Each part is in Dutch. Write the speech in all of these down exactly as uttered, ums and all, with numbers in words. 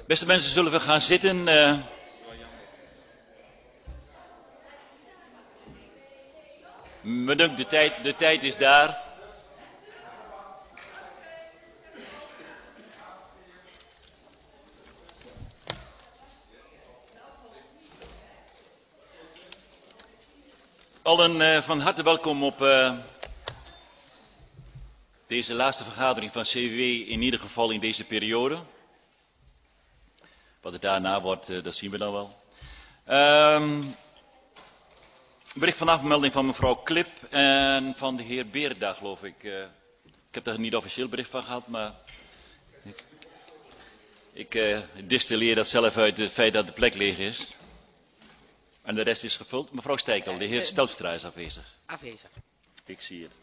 Beste mensen, zullen we gaan zitten? Uh... Me dunkt, de tijd, de tijd is daar. Allen uh, van harte welkom op uh, deze laatste vergadering van C W W, in ieder geval in deze periode. Wat er daarna wordt, uh, dat zien we dan wel. Um, bericht van afmelding van mevrouw Klip en van de heer Beerda, geloof ik. Uh, ik heb daar niet officieel bericht van gehad, maar ik, ik uh, distilleer dat zelf uit het feit dat de plek leeg is. En de rest is gevuld. Mevrouw Stijkel, de heer Stelpstra is afwezig. Afwezig. Ik zie het.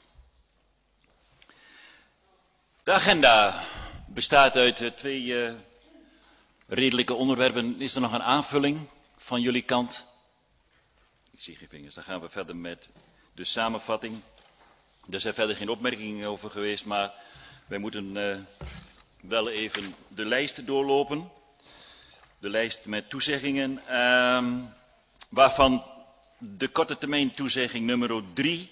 De agenda bestaat uit uh, twee uh, redelijke onderwerpen. Is er nog een aanvulling van jullie kant? Ik zie geen vingers. Dan gaan we verder met de samenvatting. Er zijn verder geen opmerkingen over geweest, maar wij moeten uh, wel even de lijst doorlopen. De lijst met toezeggingen. Uh, waarvan de korte termijn toezegging nummer drie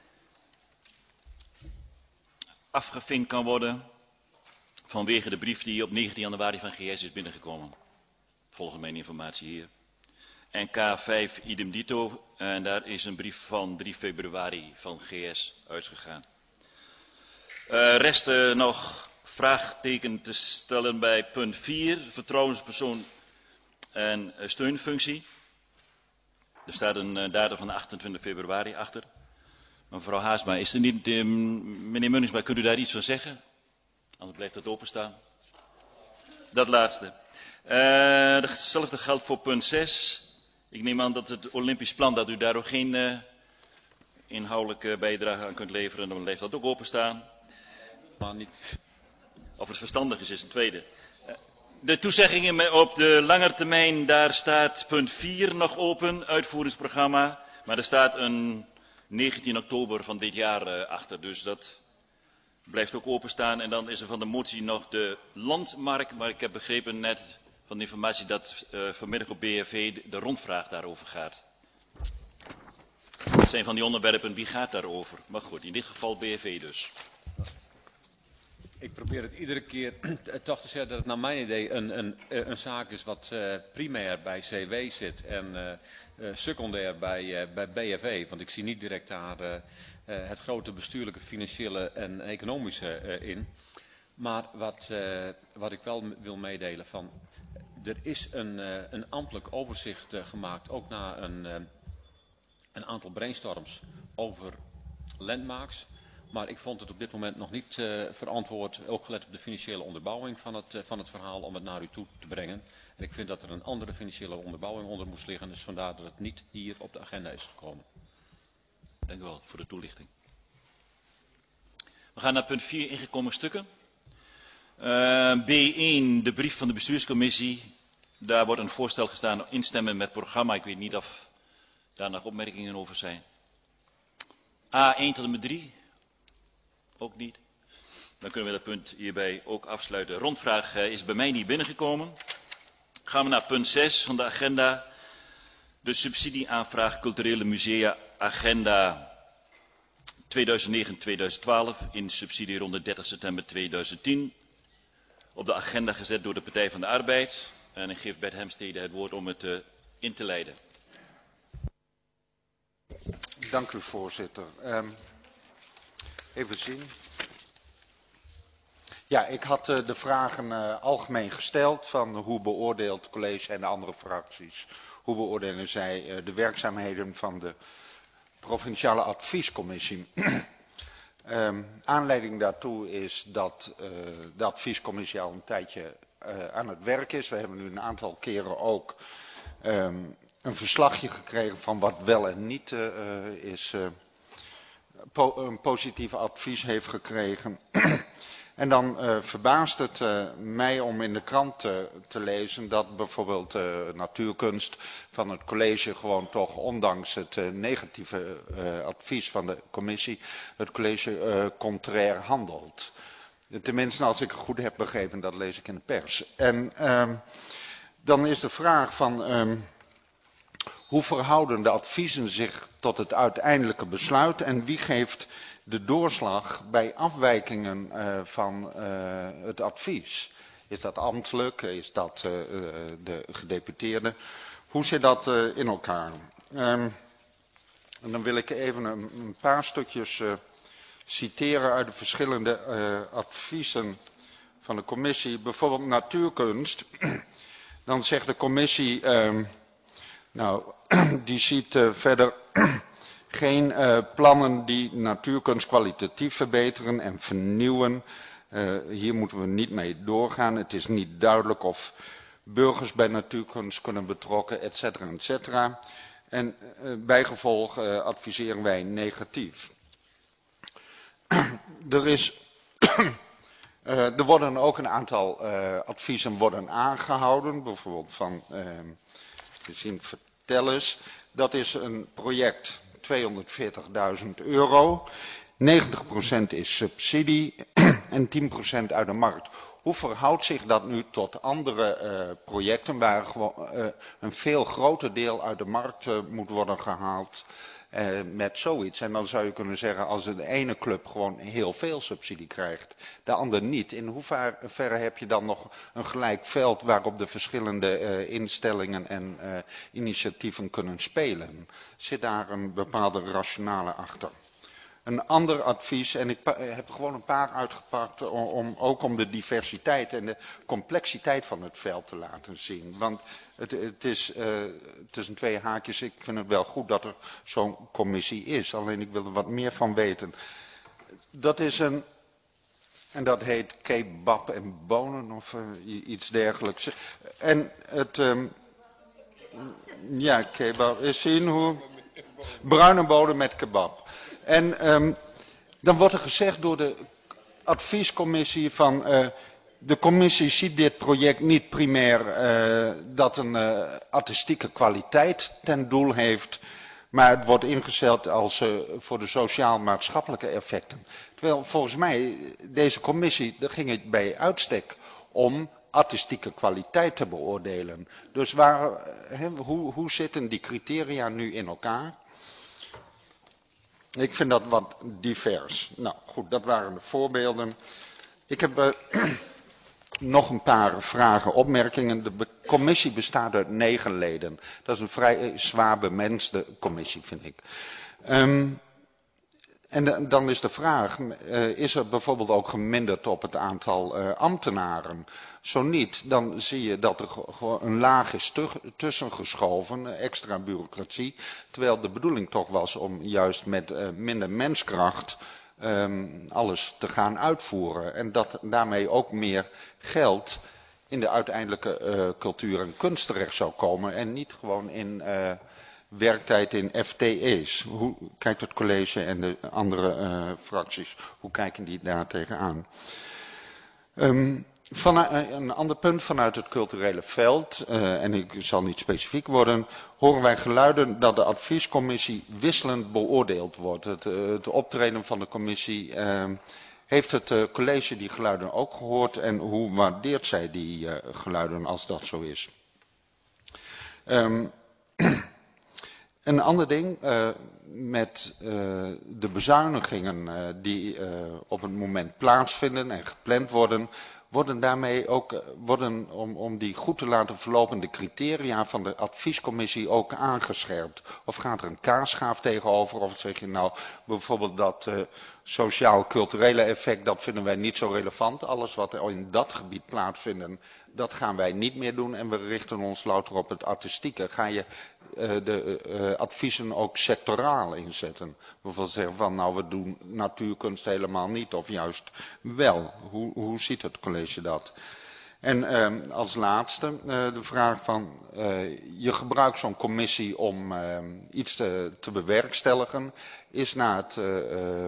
afgevinkt kan worden vanwege de brief die op negentien januari van G S is binnengekomen. Volgens mijn informatie hier. En K vijf idem dito, en daar is een brief van drie februari van G S uitgegaan. Uh, rest uh, nog vraagteken te stellen bij punt vier, vertrouwenspersoon en uh, steunfunctie. Er staat een uh, datum van achtentwintig februari achter. Mevrouw Haasma, is er niet, uh, meneer Munningsma, kunt u daar iets van zeggen? Anders blijft het openstaan. Dat laatste. Uh, hetzelfde geldt voor punt zes. Ik neem aan dat het Olympisch plan, dat u daar ook geen uh, inhoudelijke bijdrage aan kunt leveren. Dan blijft dat ook openstaan. Maar niet. Of het verstandig is, is een tweede. Uh, de toezeggingen op de lange termijn, daar staat punt vier nog open, uitvoeringsprogramma. Maar er staat een negentien oktober van dit jaar uh, achter, dus dat blijft ook openstaan. En dan is er van de motie nog de landmarkt, maar ik heb begrepen net van de informatie dat uh, vanmiddag op B F V de, de rondvraag daarover gaat. Dat zijn van die onderwerpen, wie gaat daarover? Maar goed, in dit geval B F V dus. Ik probeer het iedere keer toch te zeggen dat het naar mijn idee een, een, een zaak is wat uh, primair bij C W zit en uh, uh, secundair bij, uh, bij B F V. Want ik zie niet direct daar uh, uh, het grote bestuurlijke, financiële en economische uh, in. Maar wat, uh, wat ik wel wil meedelen van, er is een, uh, een ambtelijk overzicht uh, gemaakt, ook na een, uh, een aantal brainstorms over landmarks. Maar ik vond het op dit moment nog niet uh, verantwoord, ook gelet op de financiële onderbouwing van het, uh, van het verhaal, om het naar u toe te brengen. En ik vind dat er een andere financiële onderbouwing onder moest liggen, dus vandaar dat het niet hier op de agenda is gekomen. Dank u wel voor de toelichting. We gaan naar punt vier, ingekomen stukken. Uh, B één, de brief van de bestuurscommissie. Daar wordt een voorstel gestaan, instemmen met het programma. Ik weet niet of daar nog opmerkingen over zijn. A één tot en met drie. Ook niet. Dan kunnen we dat punt hierbij ook afsluiten. Rondvraag uh, is bij mij niet binnengekomen. Gaan we naar punt zes van de agenda. De subsidieaanvraag culturele musea agenda tweeduizend negen tot tweeduizend twaalf in subsidieronde dertig september tweeduizend tien. Op de agenda gezet door de Partij van de Arbeid. En ik geef Bert Hemstede het woord om het uh, in te leiden. Dank u, voorzitter. Um, even zien. Ja, ik had uh, de vragen uh, algemeen gesteld van hoe beoordeelt het college en de andere fracties, hoe beoordelen zij uh, de werkzaamheden van de provinciale adviescommissie. um, aanleiding daartoe is dat uh, de adviescommissie al een tijdje uh, aan het werk is. We hebben nu een aantal keren ook um, een verslagje gekregen van wat wel en niet uh, is, uh, po een positief advies heeft gekregen. En dan uh, verbaast het uh, mij om in de krant uh, te lezen dat bijvoorbeeld uh, natuurkunst van het college gewoon toch, ondanks het uh, negatieve uh, advies van de commissie, het college uh, contrair handelt. Tenminste, als ik het goed heb begrepen, dat lees ik in de pers. En uh, dan is de vraag van uh, hoe verhouden de adviezen zich tot het uiteindelijke besluit en wie geeft de doorslag bij afwijkingen uh, van uh, het advies? Is dat ambtelijk? Is dat uh, de gedeputeerde? Hoe zit dat uh, in elkaar? Um, en dan wil ik even een, een paar stukjes uh, citeren uit de verschillende uh, adviezen van de commissie. Bijvoorbeeld natuurkunst. Dan zegt de commissie, uh, nou, die ziet uh, verder geen uh, plannen die natuurkunst kwalitatief verbeteren en vernieuwen. Uh, hier moeten we niet mee doorgaan. Het is niet duidelijk of burgers bij natuurkunst kunnen betrokken, et cetera, et cetera. En uh, bijgevolg uh, adviseren wij negatief. Er is, uh, er worden ook een aantal uh, adviezen worden aangehouden, bijvoorbeeld van, uh, te zien, vertel eens. Dat is een project, tweehonderdveertigduizend euro. negentig procent is subsidie en tien procent uit de markt. Hoe verhoudt zich dat nu tot andere uh, projecten waar gewoon, uh, een veel groter deel uit de markt uh, moet worden gehaald uh, met zoiets? En dan zou je kunnen zeggen, als de ene club gewoon heel veel subsidie krijgt, de andere niet. In hoeverre heb je dan nog een gelijk veld waarop de verschillende uh, instellingen en uh, initiatieven kunnen spelen? Zit daar een bepaalde rationale achter? Een ander advies, en ik heb er gewoon een paar uitgepakt, om, om, ook om de diversiteit en de complexiteit van het veld te laten zien. Want het, het, is, uh, het is een twee haakjes, ik vind het wel goed dat er zo'n commissie is. Alleen ik wil er wat meer van weten. Dat is een, en dat heet kebab en bonen of uh, iets dergelijks. En het, um, ja, kebab, is zien hoe, bruine bodem met kebab. En um, dan wordt er gezegd door de adviescommissie van uh, de commissie ziet dit project niet primair uh, dat een uh, artistieke kwaliteit ten doel heeft, maar het wordt ingezet als uh, voor de sociaal-maatschappelijke effecten. Terwijl volgens mij deze commissie, daar ging het bij uitstek om artistieke kwaliteit te beoordelen. Dus waar, he, hoe, hoe zitten die criteria nu in elkaar? Ik vind dat wat divers. Nou goed, dat waren de voorbeelden. Ik heb uh, nog een paar vragen, opmerkingen. De be- commissie bestaat uit negen leden. Dat is een vrij uh, zwaar bemenste commissie, vind ik. Um, en de, dan is de vraag, uh, is er bijvoorbeeld ook geminderd op het aantal uh, ambtenaren? Zo niet, dan zie je dat er gewoon een laag is tussen geschoven, extra bureaucratie. Terwijl de bedoeling toch was om juist met uh, minder menskracht um, alles te gaan uitvoeren. En dat daarmee ook meer geld in de uiteindelijke uh, cultuur en kunst terecht zou komen. En niet gewoon in uh, werktijd in F T E's. Hoe kijkt het college en de andere uh, fracties, hoe kijken die daar tegenaan? Um, Van een ander punt vanuit het culturele veld, uh, en ik zal niet specifiek worden, horen wij geluiden dat de adviescommissie wisselend beoordeeld wordt. Het, uh, het optreden van de commissie, uh, heeft het uh, college die geluiden ook gehoord en hoe waardeert zij die uh, geluiden als dat zo is? Um, Een ander ding, uh, met uh, de bezuinigingen uh, die uh, op het moment plaatsvinden en gepland worden, worden daarmee ook, worden, om, om die goed te laten verlopen, de criteria van de adviescommissie ook aangescherpt? Of gaat er een kaasschaaf tegenover? Of zeg je nou bijvoorbeeld dat uh, sociaal-culturele effect, dat vinden wij niet zo relevant. Alles wat er in dat gebied plaatsvindt, dat gaan wij niet meer doen en we richten ons louter op het artistieke. Ga je uh, de uh, adviezen ook sectoraal inzetten? Bijvoorbeeld zeggen van nou we doen natuurkunst helemaal niet of juist wel. Hoe, hoe ziet het college dat? En uh, als laatste uh, de vraag van uh, je gebruikt zo'n commissie om uh, iets te, te bewerkstelligen. Is na het uh, uh,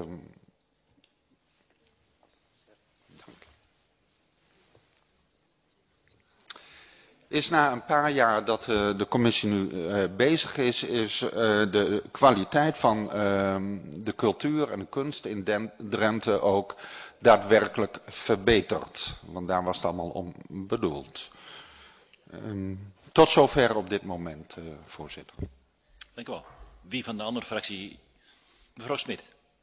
is na een paar jaar dat uh, de commissie nu uh, bezig is, is uh, de kwaliteit van uh, de cultuur en de kunst in Den Drenthe ook daadwerkelijk verbeterd. Want daar was het allemaal om bedoeld. Um, tot zover op dit moment, uh, voorzitter. Dank u wel. Wie van de andere fractie? Mevrouw Smit.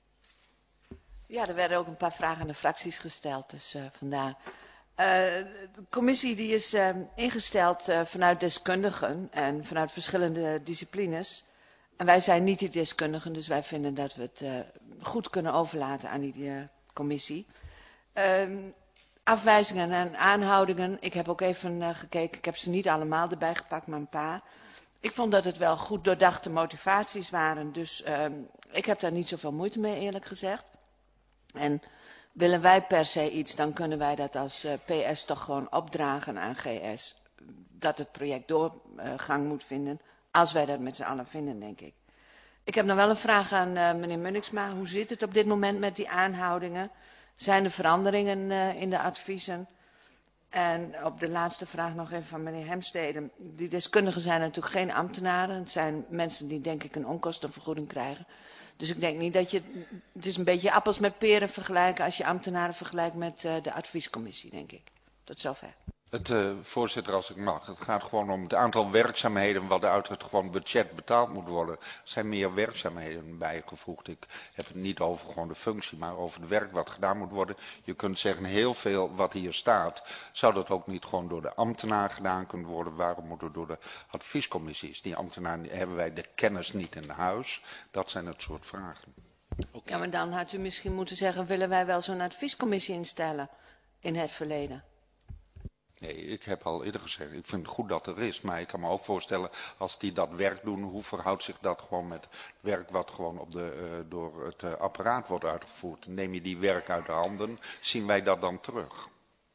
Ja, er werden ook een paar vragen aan de fracties gesteld, dus uh, vandaar. Uh, de commissie die is uh, ingesteld uh, vanuit deskundigen en vanuit verschillende disciplines. En wij zijn niet die deskundigen, dus wij vinden dat we het uh, goed kunnen overlaten aan die uh, commissie. Uh, afwijzingen en aanhoudingen, ik heb ook even uh, gekeken, ik heb ze niet allemaal erbij gepakt, maar een paar. Ik vond dat het wel goed doordachte motivaties waren, dus uh, ik heb daar niet zoveel moeite mee, eerlijk gezegd. En willen wij per se iets, dan kunnen wij dat als uh, P S toch gewoon opdragen aan G S. Dat het project doorgang uh, moet vinden, als wij dat met z'n allen vinden, denk ik. Ik heb nog wel een vraag aan uh, meneer Munniksma. Hoe zit het op dit moment met die aanhoudingen? Zijn er veranderingen uh, in de adviezen? En op de laatste vraag nog even van meneer Hemstede. Die deskundigen zijn natuurlijk geen ambtenaren. Het zijn mensen die denk ik een onkostenvergoeding krijgen. Dus ik denk niet dat je, het is een beetje appels met peren vergelijken als je ambtenaren vergelijkt met uh, de adviescommissie, denk ik. Tot zover. Het, uh, voorzitter, als ik mag. Het gaat gewoon om het aantal werkzaamheden wat uit het gewoon budget betaald moet worden. Er zijn meer werkzaamheden bijgevoegd. Ik heb het niet over gewoon de functie, maar over het werk wat gedaan moet worden. Je kunt zeggen, heel veel wat hier staat, zou dat ook niet gewoon door de ambtenaar gedaan kunnen worden? Waarom moet het door de adviescommissies? Die ambtenaren hebben wij de kennis niet in huis. Dat zijn het soort vragen. Ja, maar dan had u misschien moeten zeggen, willen wij wel zo'n adviescommissie instellen in het verleden? Nee, ik heb al eerder gezegd, ik vind het goed dat er is, maar ik kan me ook voorstellen, als die dat werk doen, hoe verhoudt zich dat gewoon met werk wat gewoon op de, uh, door het uh, apparaat wordt uitgevoerd? Neem je die werk uit de handen, zien wij dat dan terug?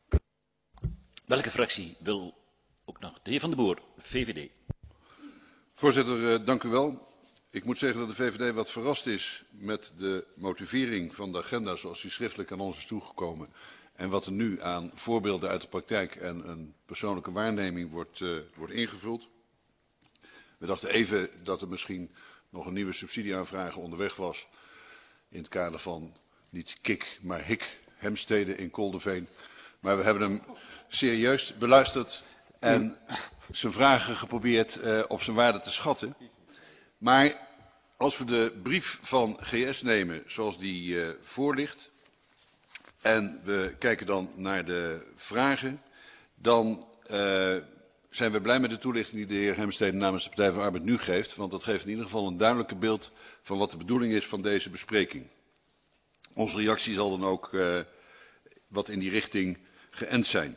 Welke fractie wil ook nog? De heer Van den Boer, V V D. Voorzitter, uh, dank u wel. Ik moet zeggen dat de V V D wat verrast is met de motivering van de agenda zoals die schriftelijk aan ons is toegekomen. En wat er nu aan voorbeelden uit de praktijk en een persoonlijke waarneming wordt, uh, wordt ingevuld. We dachten even dat er misschien nog een nieuwe subsidieaanvraag onderweg was. In het kader van niet Kik, maar Hik, Hemstede in Koldeveen. Maar we hebben hem serieus beluisterd en zijn vragen geprobeerd uh, op zijn waarde te schatten. Maar als we de brief van G S nemen zoals die uh, voor ligt. En we kijken dan naar de vragen, dan uh, zijn we blij met de toelichting die de heer Hemstede namens de Partij van de Arbeid nu geeft. Want dat geeft in ieder geval een duidelijker beeld van wat de bedoeling is van deze bespreking. Onze reactie zal dan ook uh, wat in die richting geënt zijn.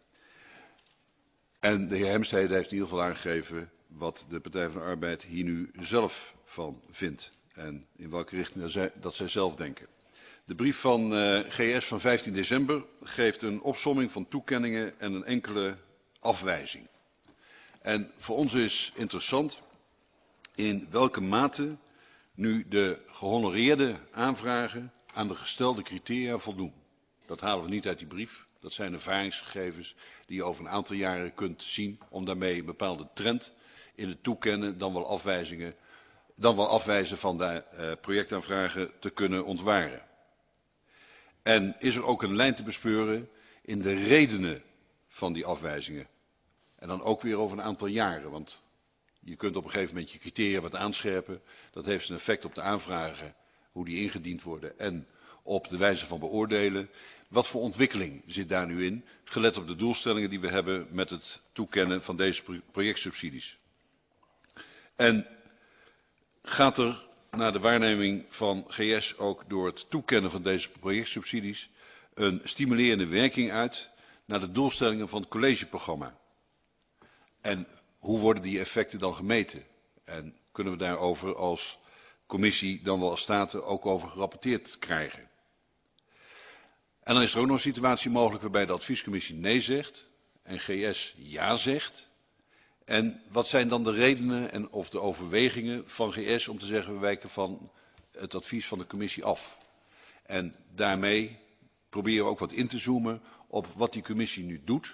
En de heer Hemstede heeft in ieder geval aangegeven wat de Partij van de Arbeid hier nu zelf van vindt. En in welke richting zij, dat zij zelf denken. De brief van uh, G S van vijftien december geeft een opsomming van toekenningen en een enkele afwijzing. En voor ons is interessant in welke mate nu de gehonoreerde aanvragen aan de gestelde criteria voldoen. Dat halen we niet uit die brief. Dat zijn ervaringsgegevens die je over een aantal jaren kunt zien om daarmee een bepaalde trend in het toekennen dan wel afwijzingen, dan wel afwijzen van de uh, projectaanvragen te kunnen ontwaren. En is er ook een lijn te bespeuren in de redenen van die afwijzingen. En dan ook weer over een aantal jaren, want je kunt op een gegeven moment je criteria wat aanscherpen. Dat heeft een effect op de aanvragen, hoe die ingediend worden en op de wijze van beoordelen. Wat voor ontwikkeling zit daar nu in, gelet op de doelstellingen die we hebben met het toekennen van deze projectsubsidies. En gaat er naar de waarneming van G S ook door het toekennen van deze projectsubsidies een stimulerende werking uit naar de doelstellingen van het collegeprogramma? En hoe worden die effecten dan gemeten? En kunnen we daarover als commissie dan wel als staten ook over gerapporteerd krijgen? En dan is er ook nog een situatie mogelijk waarbij de adviescommissie nee zegt en G S ja zegt. En wat zijn dan de redenen en of de overwegingen van G S om te zeggen we wijken van het advies van de commissie af? En daarmee proberen we ook wat in te zoomen op wat die commissie nu doet.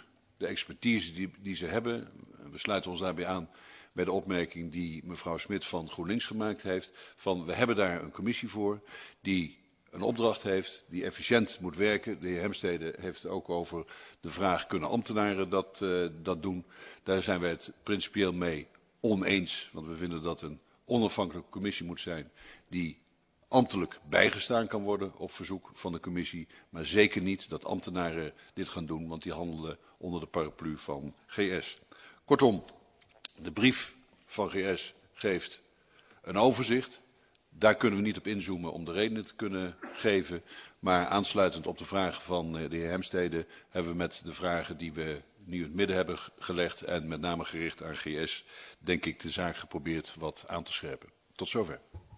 de expertise die, die ze hebben. We sluiten ons daarbij aan bij de opmerking die mevrouw Smit van GroenLinks gemaakt heeft. Van we hebben daar een commissie voor die een opdracht heeft, die efficiënt moet werken. De heer Hemstede heeft ook over de vraag, kunnen ambtenaren dat, uh, dat doen? Daar zijn wij het principieel mee oneens, want we vinden dat een onafhankelijke commissie moet zijn die ambtelijk bijgestaan kan worden op verzoek van de commissie, maar zeker niet dat ambtenaren dit gaan doen, want die handelen onder de paraplu van G S. Kortom, de brief van G S geeft een overzicht. Daar kunnen we niet op inzoomen om de redenen te kunnen geven. Maar aansluitend op de vragen van de heer Hemstede hebben we met de vragen die we nu in het midden hebben gelegd en met name gericht aan G S, denk ik de zaak geprobeerd wat aan te scherpen. Tot zover.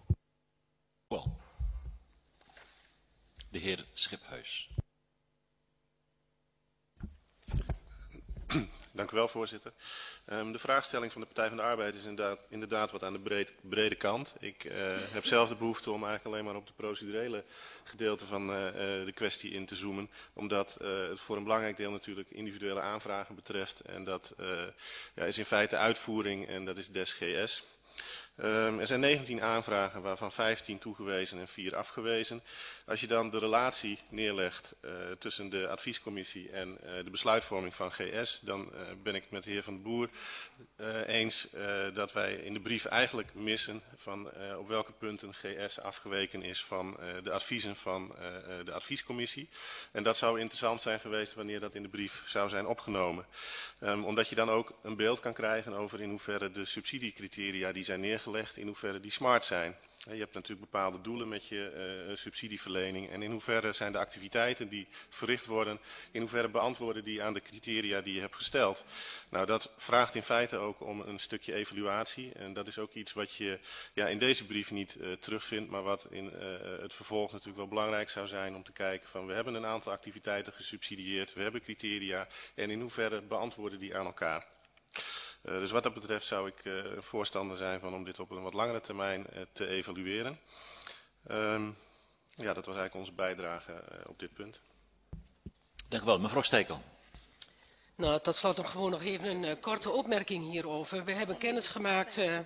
De heer Schiphuis. Dank u wel, voorzitter. Um, de vraagstelling van de Partij van de Arbeid is inderdaad, inderdaad wat aan de breed, brede kant. Ik uh, heb zelf de behoefte om eigenlijk alleen maar op de procedurele gedeelte van uh, uh, de kwestie in te zoomen. Omdat uh, het voor een belangrijk deel natuurlijk individuele aanvragen betreft. En dat uh, ja, is in feite uitvoering en dat is des G S. Um, er zijn negentien aanvragen, waarvan vijftien toegewezen en vier afgewezen. Als je dan de relatie neerlegt uh, tussen de adviescommissie en uh, de besluitvorming van G S, dan uh, ben ik het met de heer Van den Boer uh, eens uh, dat wij in de brief eigenlijk missen van uh, op welke punten G S afgeweken is van uh, de adviezen van uh, de adviescommissie. En dat zou interessant zijn geweest wanneer dat in de brief zou zijn opgenomen. Um, omdat je dan ook een beeld kan krijgen over in hoeverre de subsidiecriteria die zijn neergelegd, in hoeverre die smart zijn. Je hebt natuurlijk bepaalde doelen met je uh, subsidieverlening en in hoeverre zijn de activiteiten die verricht worden, in hoeverre beantwoorden die aan de criteria die je hebt gesteld. Nou, dat vraagt in feite ook om een stukje evaluatie en dat is ook iets wat je ja, in deze brief niet uh, terugvindt, maar wat in uh, het vervolg natuurlijk wel belangrijk zou zijn om te kijken van we hebben een aantal activiteiten gesubsidieerd, we hebben criteria en in hoeverre beantwoorden die aan elkaar. Uh, dus wat dat betreft zou ik uh, voorstander zijn van om dit op een wat langere termijn uh, te evalueren. Um, ja, dat was eigenlijk onze bijdrage uh, op dit punt. Dank u wel. Mevrouw Stekel. Nou, tot slot nog gewoon nog even een uh, korte opmerking hierover. We hebben kennis gemaakt uh,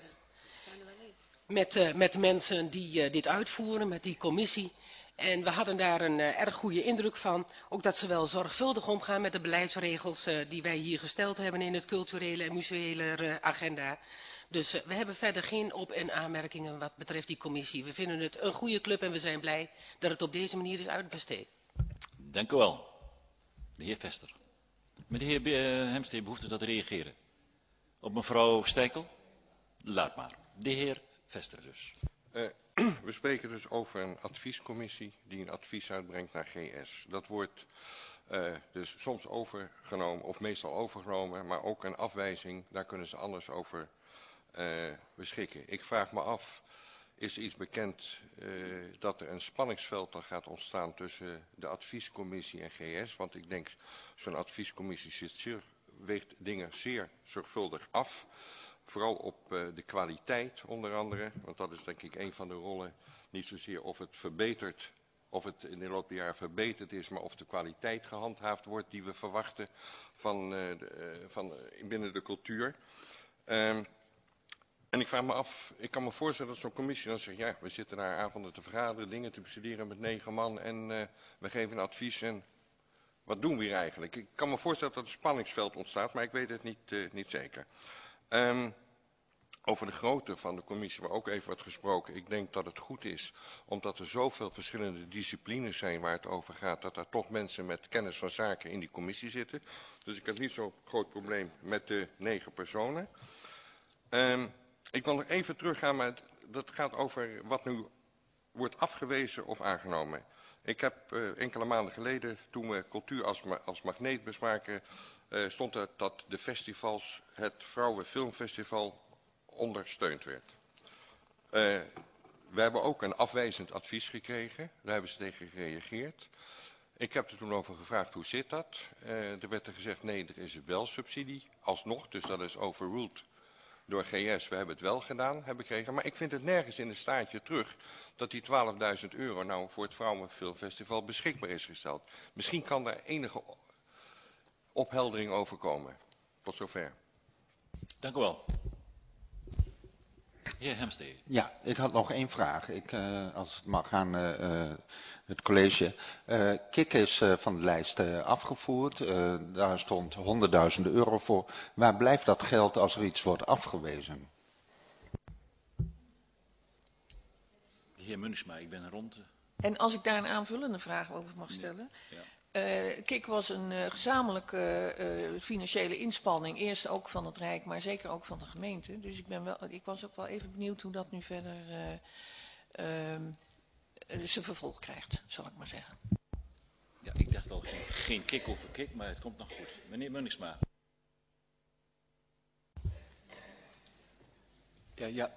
met, uh, met mensen die uh, dit uitvoeren, met die commissie. En we hadden daar een uh, erg goede indruk van. Ook dat ze wel zorgvuldig omgaan met de beleidsregels uh, die wij hier gesteld hebben in het culturele en museële uh, agenda. Dus uh, we hebben verder geen op- en aanmerkingen wat betreft die commissie. We vinden het een goede club en we zijn blij dat het op deze manier is uitbesteed. Dank u wel. De heer Vester. Meneer uh, Hemstede behoefte dat te reageren. Op mevrouw Steikel? Laat maar. De heer Vester dus. Uh, we spreken dus over een adviescommissie die een advies uitbrengt naar G S. Dat wordt uh, dus soms overgenomen of meestal overgenomen, maar ook een afwijzing, daar kunnen ze anders over uh, beschikken. Ik vraag me af, is iets bekend uh, dat er een spanningsveld dan gaat ontstaan tussen de adviescommissie en G S? Want ik denk, zo'n adviescommissie zit zeer, weegt dingen zeer zorgvuldig af. Vooral op uh, de kwaliteit onder andere, want dat is denk ik een van de rollen. Niet zozeer of het verbetert, of het in de loop der jaren verbeterd is, maar of de kwaliteit gehandhaafd wordt die we verwachten van, uh, de, uh, van uh, binnen de cultuur. Uh, en ik vraag me af, ik kan me voorstellen dat zo'n commissie dan zegt, ja, we zitten daar avonden te vergaderen, dingen te bestuderen met negen man en uh, we geven een advies en wat doen we hier eigenlijk? Ik kan me voorstellen dat er een spanningsveld ontstaat, maar ik weet het niet, uh, niet zeker. Um, over de grootte van de commissie waar ook even wordt gesproken. Ik denk dat het goed is, omdat er zoveel verschillende disciplines zijn waar het over gaat, dat er toch mensen met kennis van zaken in die commissie zitten. Dus ik heb niet zo'n groot probleem met de negen personen. Um, ik wil nog even teruggaan, maar het, dat gaat over wat nu wordt afgewezen of aangenomen. Ik heb uh, enkele maanden geleden, toen we cultuur als, ma als magneet bespraken, Uh, stond er dat de festivals, het Vrouwenfilmfestival, ondersteund werd. Uh, we hebben ook een afwijzend advies gekregen, daar hebben ze tegen gereageerd. Ik heb er toen over gevraagd, hoe zit dat? Uh, er werd er gezegd, nee, er is wel subsidie, alsnog, dus dat is overruled door G S. We hebben het wel gedaan, hebben gekregen. Maar ik vind het nergens in het staartje terug dat die twaalfduizend euro nou voor het Vrouwenfilmfestival beschikbaar is gesteld. Misschien kan daar enige opheldering over komen. Tot zover. Dank u wel. Heer Hemstede. Ja, ik had nog één vraag. Ik, uh, als het mag aan uh, uh, het college. Uh, Kik is uh, van de lijst uh, afgevoerd. Uh, daar stond honderdduizenden euro voor. Waar blijft dat geld als er iets wordt afgewezen? De heer Munchma, ik ben rond. En als ik daar een aanvullende vraag over mag stellen. Ja. Uh, Kik was een uh, gezamenlijke uh, financiële inspanning, eerst ook van het Rijk, maar zeker ook van de gemeente. Dus ik, ben wel, ik was ook wel even benieuwd hoe dat nu verder uh, uh, zijn vervolg krijgt, zal ik maar zeggen. Ja, ik dacht al geen, geen Kik over Kik, maar het komt nog goed. Meneer Munchma. Ja, ja.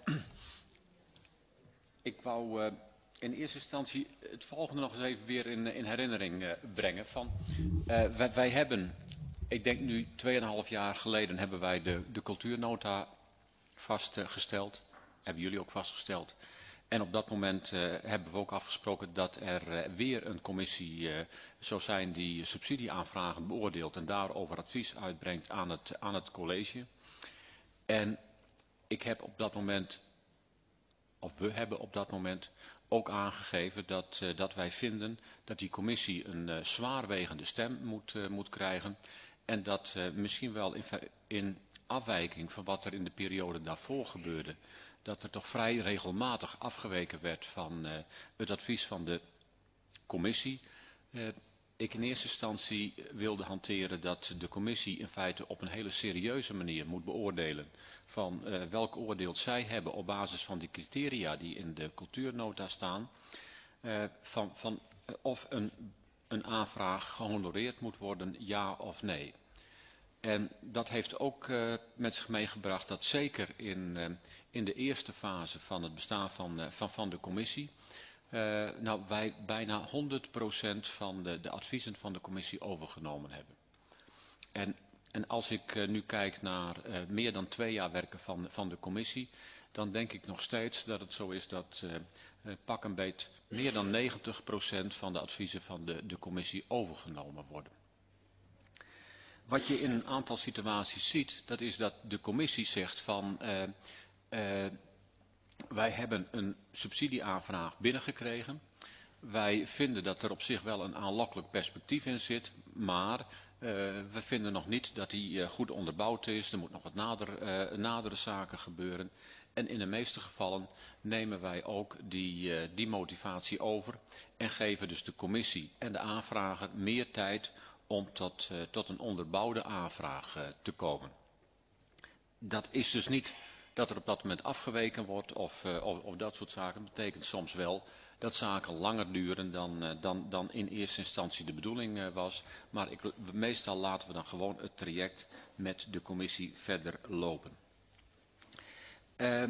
Ik wou... Uh... in eerste instantie het volgende nog eens even weer in, in herinnering uh, brengen. Van, uh, wij, wij hebben, ik denk nu tweeënhalf jaar geleden, hebben wij de, de cultuurnota vastgesteld. Uh, hebben jullie ook vastgesteld. En op dat moment uh, hebben we ook afgesproken dat er uh, weer een commissie uh, zou zijn die subsidieaanvragen beoordeelt en daarover advies uitbrengt aan het, aan het college. En ik heb op dat moment, of we hebben op dat moment ook aangegeven dat, uh, dat wij vinden dat die commissie een uh, zwaarwegende stem moet, uh, moet krijgen. En dat uh, misschien wel in, in afwijking van wat er in de periode daarvoor gebeurde, dat er toch vrij regelmatig afgeweken werd van uh, het advies van de commissie. Uh, ik in eerste instantie wilde hanteren dat de commissie in feite op een hele serieuze manier moet beoordelen van uh, welk oordeel zij hebben op basis van die criteria die in de cultuurnota staan, uh, van, van uh, of een, een aanvraag gehonoreerd moet worden, ja of nee. En dat heeft ook uh, met zich meegebracht dat zeker in, uh, in de eerste fase van het bestaan van, uh, van, van de commissie, uh, nou, wij bijna honderd procent van de, de adviezen van de commissie overgenomen hebben. En, en als ik uh, nu kijk naar uh, meer dan twee jaar werken van, van de commissie, dan denk ik nog steeds dat het zo is dat uh, uh, pak een beet meer dan negentig procent van de adviezen van de, de commissie overgenomen worden. Wat je in een aantal situaties ziet, dat is dat de commissie zegt van uh, uh, wij hebben een subsidieaanvraag binnengekregen. Wij vinden dat er op zich wel een aanlokkelijk perspectief in zit, maar uh, we vinden nog niet dat die uh, goed onderbouwd is. Er moet nog wat nader, uh, nadere zaken gebeuren. En in de meeste gevallen nemen wij ook die, uh, die motivatie over en geven dus de commissie en de aanvrager meer tijd om tot, uh, tot een onderbouwde aanvraag uh, te komen. Dat is dus niet dat er op dat moment afgeweken wordt of, uh, of, of dat soort zaken. Dat betekent soms wel dat zaken langer duren dan, uh, dan, dan in eerste instantie de bedoeling uh, was. Maar ik, meestal laten we dan gewoon het traject met de commissie verder lopen. Uh,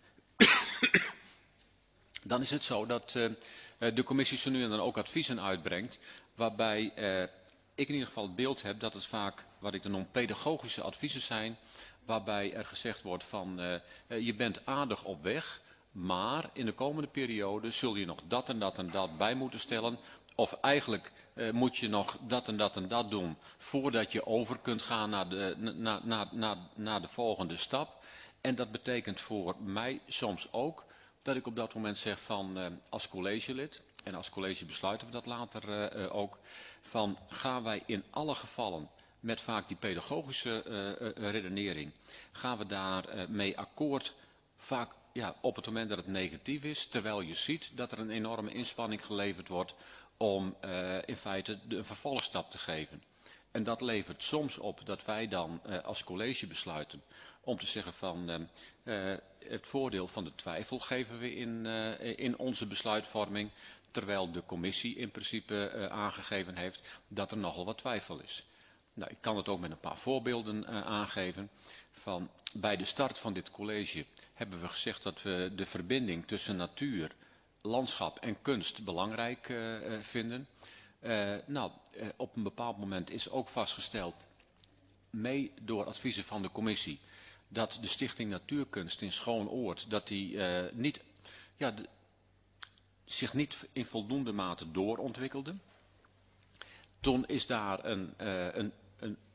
dan is het zo dat uh, de commissie zo nu en dan ook adviezen uitbrengt waarbij uh, ik in ieder geval het beeld heb dat het vaak wat ik dan noem pedagogische adviezen zijn, waarbij er gezegd wordt van uh, uh, je bent aardig op weg, maar in de komende periode zul je nog dat en dat en dat bij moeten stellen. Of eigenlijk uh, moet je nog dat en dat en dat doen voordat je over kunt gaan naar de, na, na, na, naar de volgende stap. En dat betekent voor mij soms ook dat ik op dat moment zeg van uh, als collegelid, en als college besluiten we dat later uh, uh, ook, van gaan wij in alle gevallen met vaak die pedagogische uh, uh, redenering, gaan we daar uh, mee akkoord vaak ja, op het moment dat het negatief is, terwijl je ziet dat er een enorme inspanning geleverd wordt om uh, in feite de, een vervolgstap te geven. En dat levert soms op dat wij dan uh, als college besluiten om te zeggen van uh, uh, het voordeel van de twijfel geven we in, uh, in onze besluitvorming, terwijl de commissie in principe uh, aangegeven heeft dat er nogal wat twijfel is. Nou, ik kan het ook met een paar voorbeelden uh, aangeven. Van, bij de start van dit college hebben we gezegd dat we de verbinding tussen natuur, landschap en kunst belangrijk uh, uh, vinden. Uh, nou, uh, op een bepaald moment is ook vastgesteld, mee door adviezen van de commissie, dat de Stichting Natuurkunst in Schoonoord, dat die uh, niet, ja, de, zich niet in voldoende mate doorontwikkelde. Toen is daar een, uh, een, een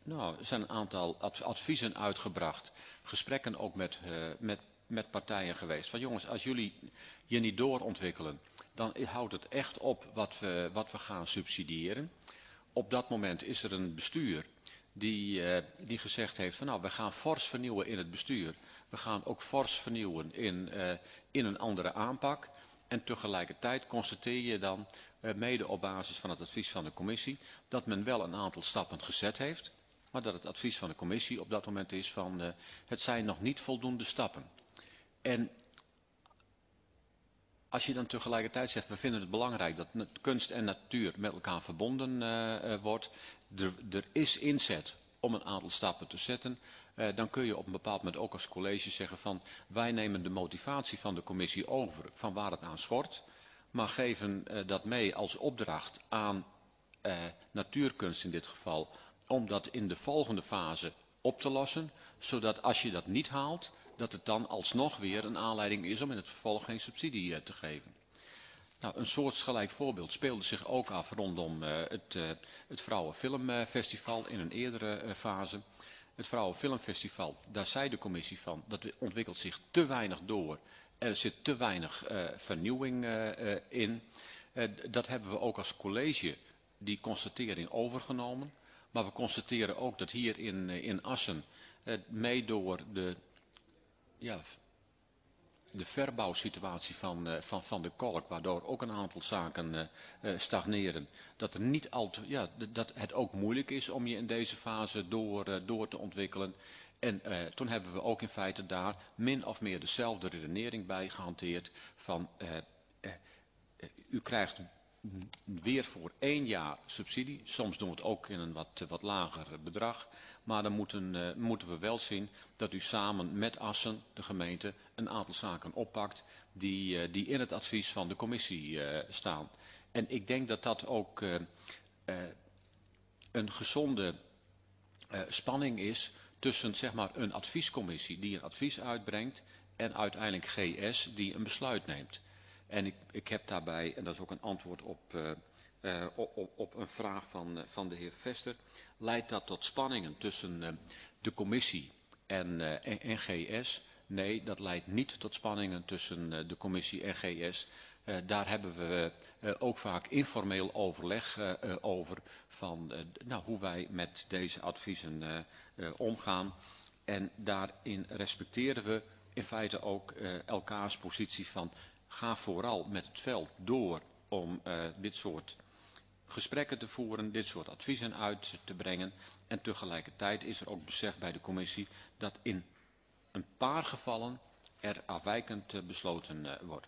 nou, er zijn een aantal adviezen uitgebracht. Gesprekken ook met, uh, met, met partijen geweest. Van jongens, als jullie je niet doorontwikkelen, dan houdt het echt op wat we, wat we gaan subsidiëren. Op dat moment is er een bestuur die, uh, die gezegd heeft van nou, we gaan fors vernieuwen in het bestuur. We gaan ook fors vernieuwen in, uh, in een andere aanpak. En tegelijkertijd constateer je dan, uh, mede op basis van het advies van de commissie, dat men wel een aantal stappen gezet heeft. Maar dat het advies van de commissie op dat moment is van, uh, het zijn nog niet voldoende stappen. En als je dan tegelijkertijd zegt, we vinden het belangrijk dat kunst en natuur met elkaar verbonden uh, uh, wordt. Er, er is inzet om een aantal stappen te zetten. Uh, dan kun je op een bepaald moment ook als college zeggen van, wij nemen de motivatie van de commissie over van waar het aan schort. Maar geven uh, dat mee als opdracht aan uh, natuurkunst in dit geval. Om dat in de volgende fase op te lossen. Zodat als je dat niet haalt, dat het dan alsnog weer een aanleiding is om in het vervolg geen subsidie uh, te geven. Nou, een soortgelijk voorbeeld speelde zich ook af rondom uh, het, uh, het Vrouwenfilmfestival in een eerdere uh, fase. Het Vrouwenfilmfestival, daar zei de commissie van, dat ontwikkelt zich te weinig door. Er zit te weinig uh, vernieuwing uh, uh, in. Uh, dat hebben we ook als college die constatering overgenomen. Maar we constateren ook dat hier in, uh, in Assen, uh, mee door de... Ja, de verbouwsituatie van, uh, van, van de kolk, waardoor ook een aantal zaken uh, uh, stagneren. Dat, er niet al te, ja, dat het ook moeilijk is om je in deze fase door, uh, door te ontwikkelen. En uh, toen hebben we ook in feite daar min of meer dezelfde redenering bij gehanteerd van uh, uh, uh, u krijgt weer voor één jaar subsidie. Soms doen we het ook in een wat, wat lager bedrag. Maar dan moeten, uh, moeten we wel zien dat u samen met Assen, de gemeente, een aantal zaken oppakt die, uh, die in het advies van de commissie uh, staan. En ik denk dat dat ook uh, uh, een gezonde uh, spanning is tussen zeg maar, een adviescommissie die een advies uitbrengt en uiteindelijk G S die een besluit neemt. En ik, ik heb daarbij, en dat is ook een antwoord op, uh, uh, op, op een vraag van, uh, van de heer Vester, leidt dat tot spanningen tussen uh, de commissie en, uh, en, en G S? Nee, dat leidt niet tot spanningen tussen uh, de commissie en G S. Uh, daar hebben we uh, ook vaak informeel overleg uh, uh, over van uh, nou, hoe wij met deze adviezen uh, uh, omgaan. En daarin respecteren we in feite ook uh, elkaars positie van ga vooral met het veld door om uh, dit soort gesprekken te voeren, dit soort adviezen uit te brengen. En tegelijkertijd is er ook besef bij de commissie dat in een paar gevallen er afwijkend uh, besloten uh, wordt.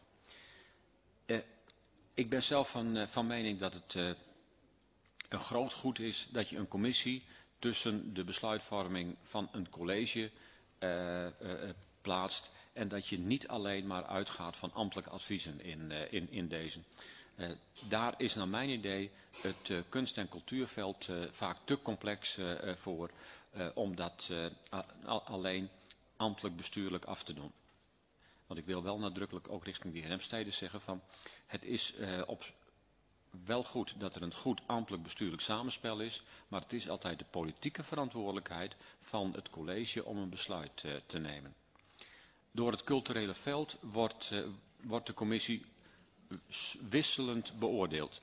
Uh, ik ben zelf van, uh, van mening dat het uh, een groot goed is dat je een commissie tussen de besluitvorming van een college uh, uh, plaatst. En dat je niet alleen maar uitgaat van ambtelijke adviezen in, uh, in, in deze. Uh, daar is naar mijn idee het uh, kunst- en cultuurveld uh, vaak te complex uh, uh, voor uh, om dat uh, a- alleen ambtelijk bestuurlijk af te doen. Want ik wil wel nadrukkelijk ook richting de heer Hemstede zeggen van het is uh, op, wel goed dat er een goed ambtelijk bestuurlijk samenspel is, maar het is altijd de politieke verantwoordelijkheid van het college om een besluit uh, te nemen. Door het culturele veld wordt, uh, wordt de commissie wisselend beoordeeld.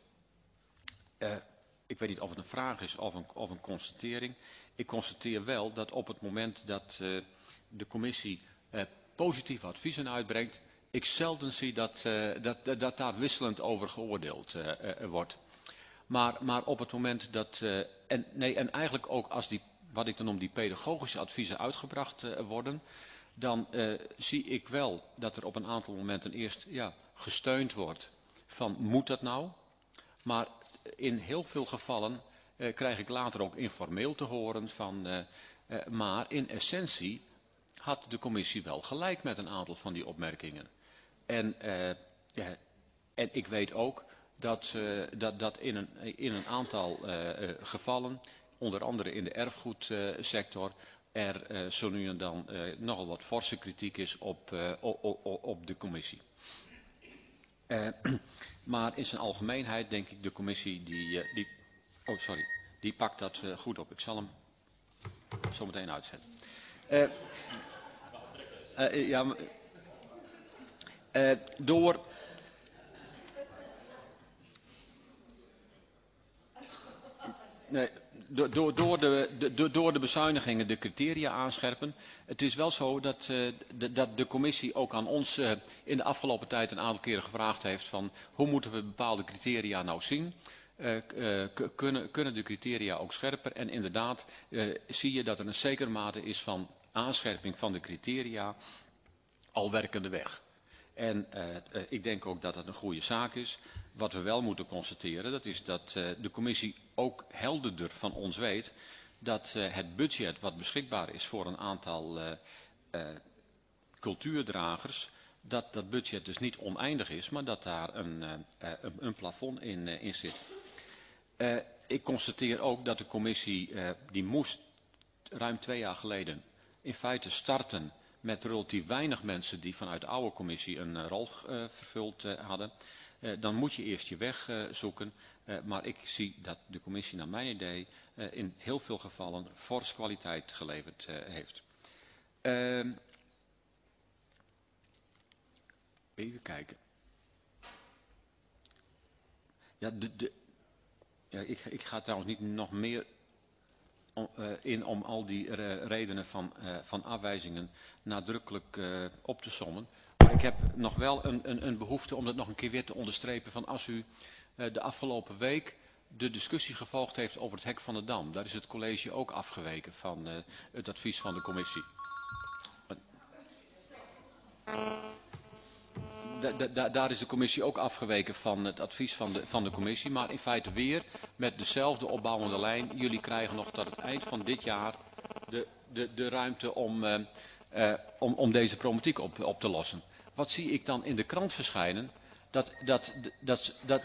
Uh, ik weet niet of het een vraag is of een, of een constatering. Ik constateer wel dat op het moment dat uh, de commissie uh, positieve adviezen uitbrengt, ik zelden zie dat, uh, dat, dat, dat daar wisselend over geoordeeld uh, uh, wordt. Maar, maar op het moment dat, uh, en, nee, en eigenlijk ook als die, wat ik dan noem, die pedagogische adviezen uitgebracht uh, worden, dan uh, zie ik wel dat er op een aantal momenten eerst ja, gesteund wordt van moet dat nou? Maar in heel veel gevallen uh, krijg ik later ook informeel te horen van, uh, uh, maar in essentie had de commissie wel gelijk met een aantal van die opmerkingen. En, uh, ja, en ik weet ook dat, uh, dat, dat in, een, in een aantal uh, uh, gevallen, onder andere in de erfgoedsector, er uh, zo nu en dan uh, nogal wat forse kritiek is op, uh, op, op, op de commissie. Uh, maar in zijn algemeenheid denk ik de commissie die, uh, die, oh sorry, die pakt dat uh, goed op. Ik zal hem zometeen uitzetten. Uh, uh, ja, uh, door... Nee, door, door, de, de, door de bezuinigingen de criteria aanscherpen. Het is wel zo dat, uh, de, dat de commissie ook aan ons uh, in de afgelopen tijd een aantal keren gevraagd heeft van hoe moeten we bepaalde criteria nou zien. Uh, uh, kunnen, kunnen de criteria ook scherper? En inderdaad uh, zie je dat er een zekere mate is van aanscherping van de criteria al werkende weg. En uh, uh, ik denk ook dat dat een goede zaak is. Wat we wel moeten constateren, dat is dat uh, de commissie ook helderder van ons weet dat uh, het budget wat beschikbaar is voor een aantal uh, uh, cultuurdragers, dat dat budget dus niet oneindig is, maar dat daar een, uh, een, een plafond in, uh, in zit. Uh, ik constateer ook dat de commissie, uh, die moest ruim twee jaar geleden in feite starten met relatief weinig mensen die vanuit de oude commissie een uh, rol uh, vervuld uh, hadden. Uh, dan moet je eerst je weg uh, zoeken. Uh, maar ik zie dat de commissie naar mijn idee uh, in heel veel gevallen fors kwaliteit geleverd uh, heeft. Uh, even kijken. Ja, de, de, ja ik, ik ga trouwens niet nog meer om, uh, in om al die uh, redenen van, uh, van afwijzingen nadrukkelijk uh, op te sommen. Maar ik heb nog wel een, een, een behoefte om dat nog een keer weer te onderstrepen van als u uh, de afgelopen week de discussie gevolgd heeft over het hek van de Dam. Daar is het college ook afgeweken van uh, het advies van de commissie. Da, da, da, daar is de commissie ook afgeweken van het advies van de, van de commissie. Maar in feite weer met dezelfde opbouwende lijn. Jullie krijgen nog tot het eind van dit jaar de, de, de ruimte om, uh, uh, om, om deze problematiek op, op te lossen. Wat zie ik dan in de krant verschijnen? Dat, dat, dat, dat,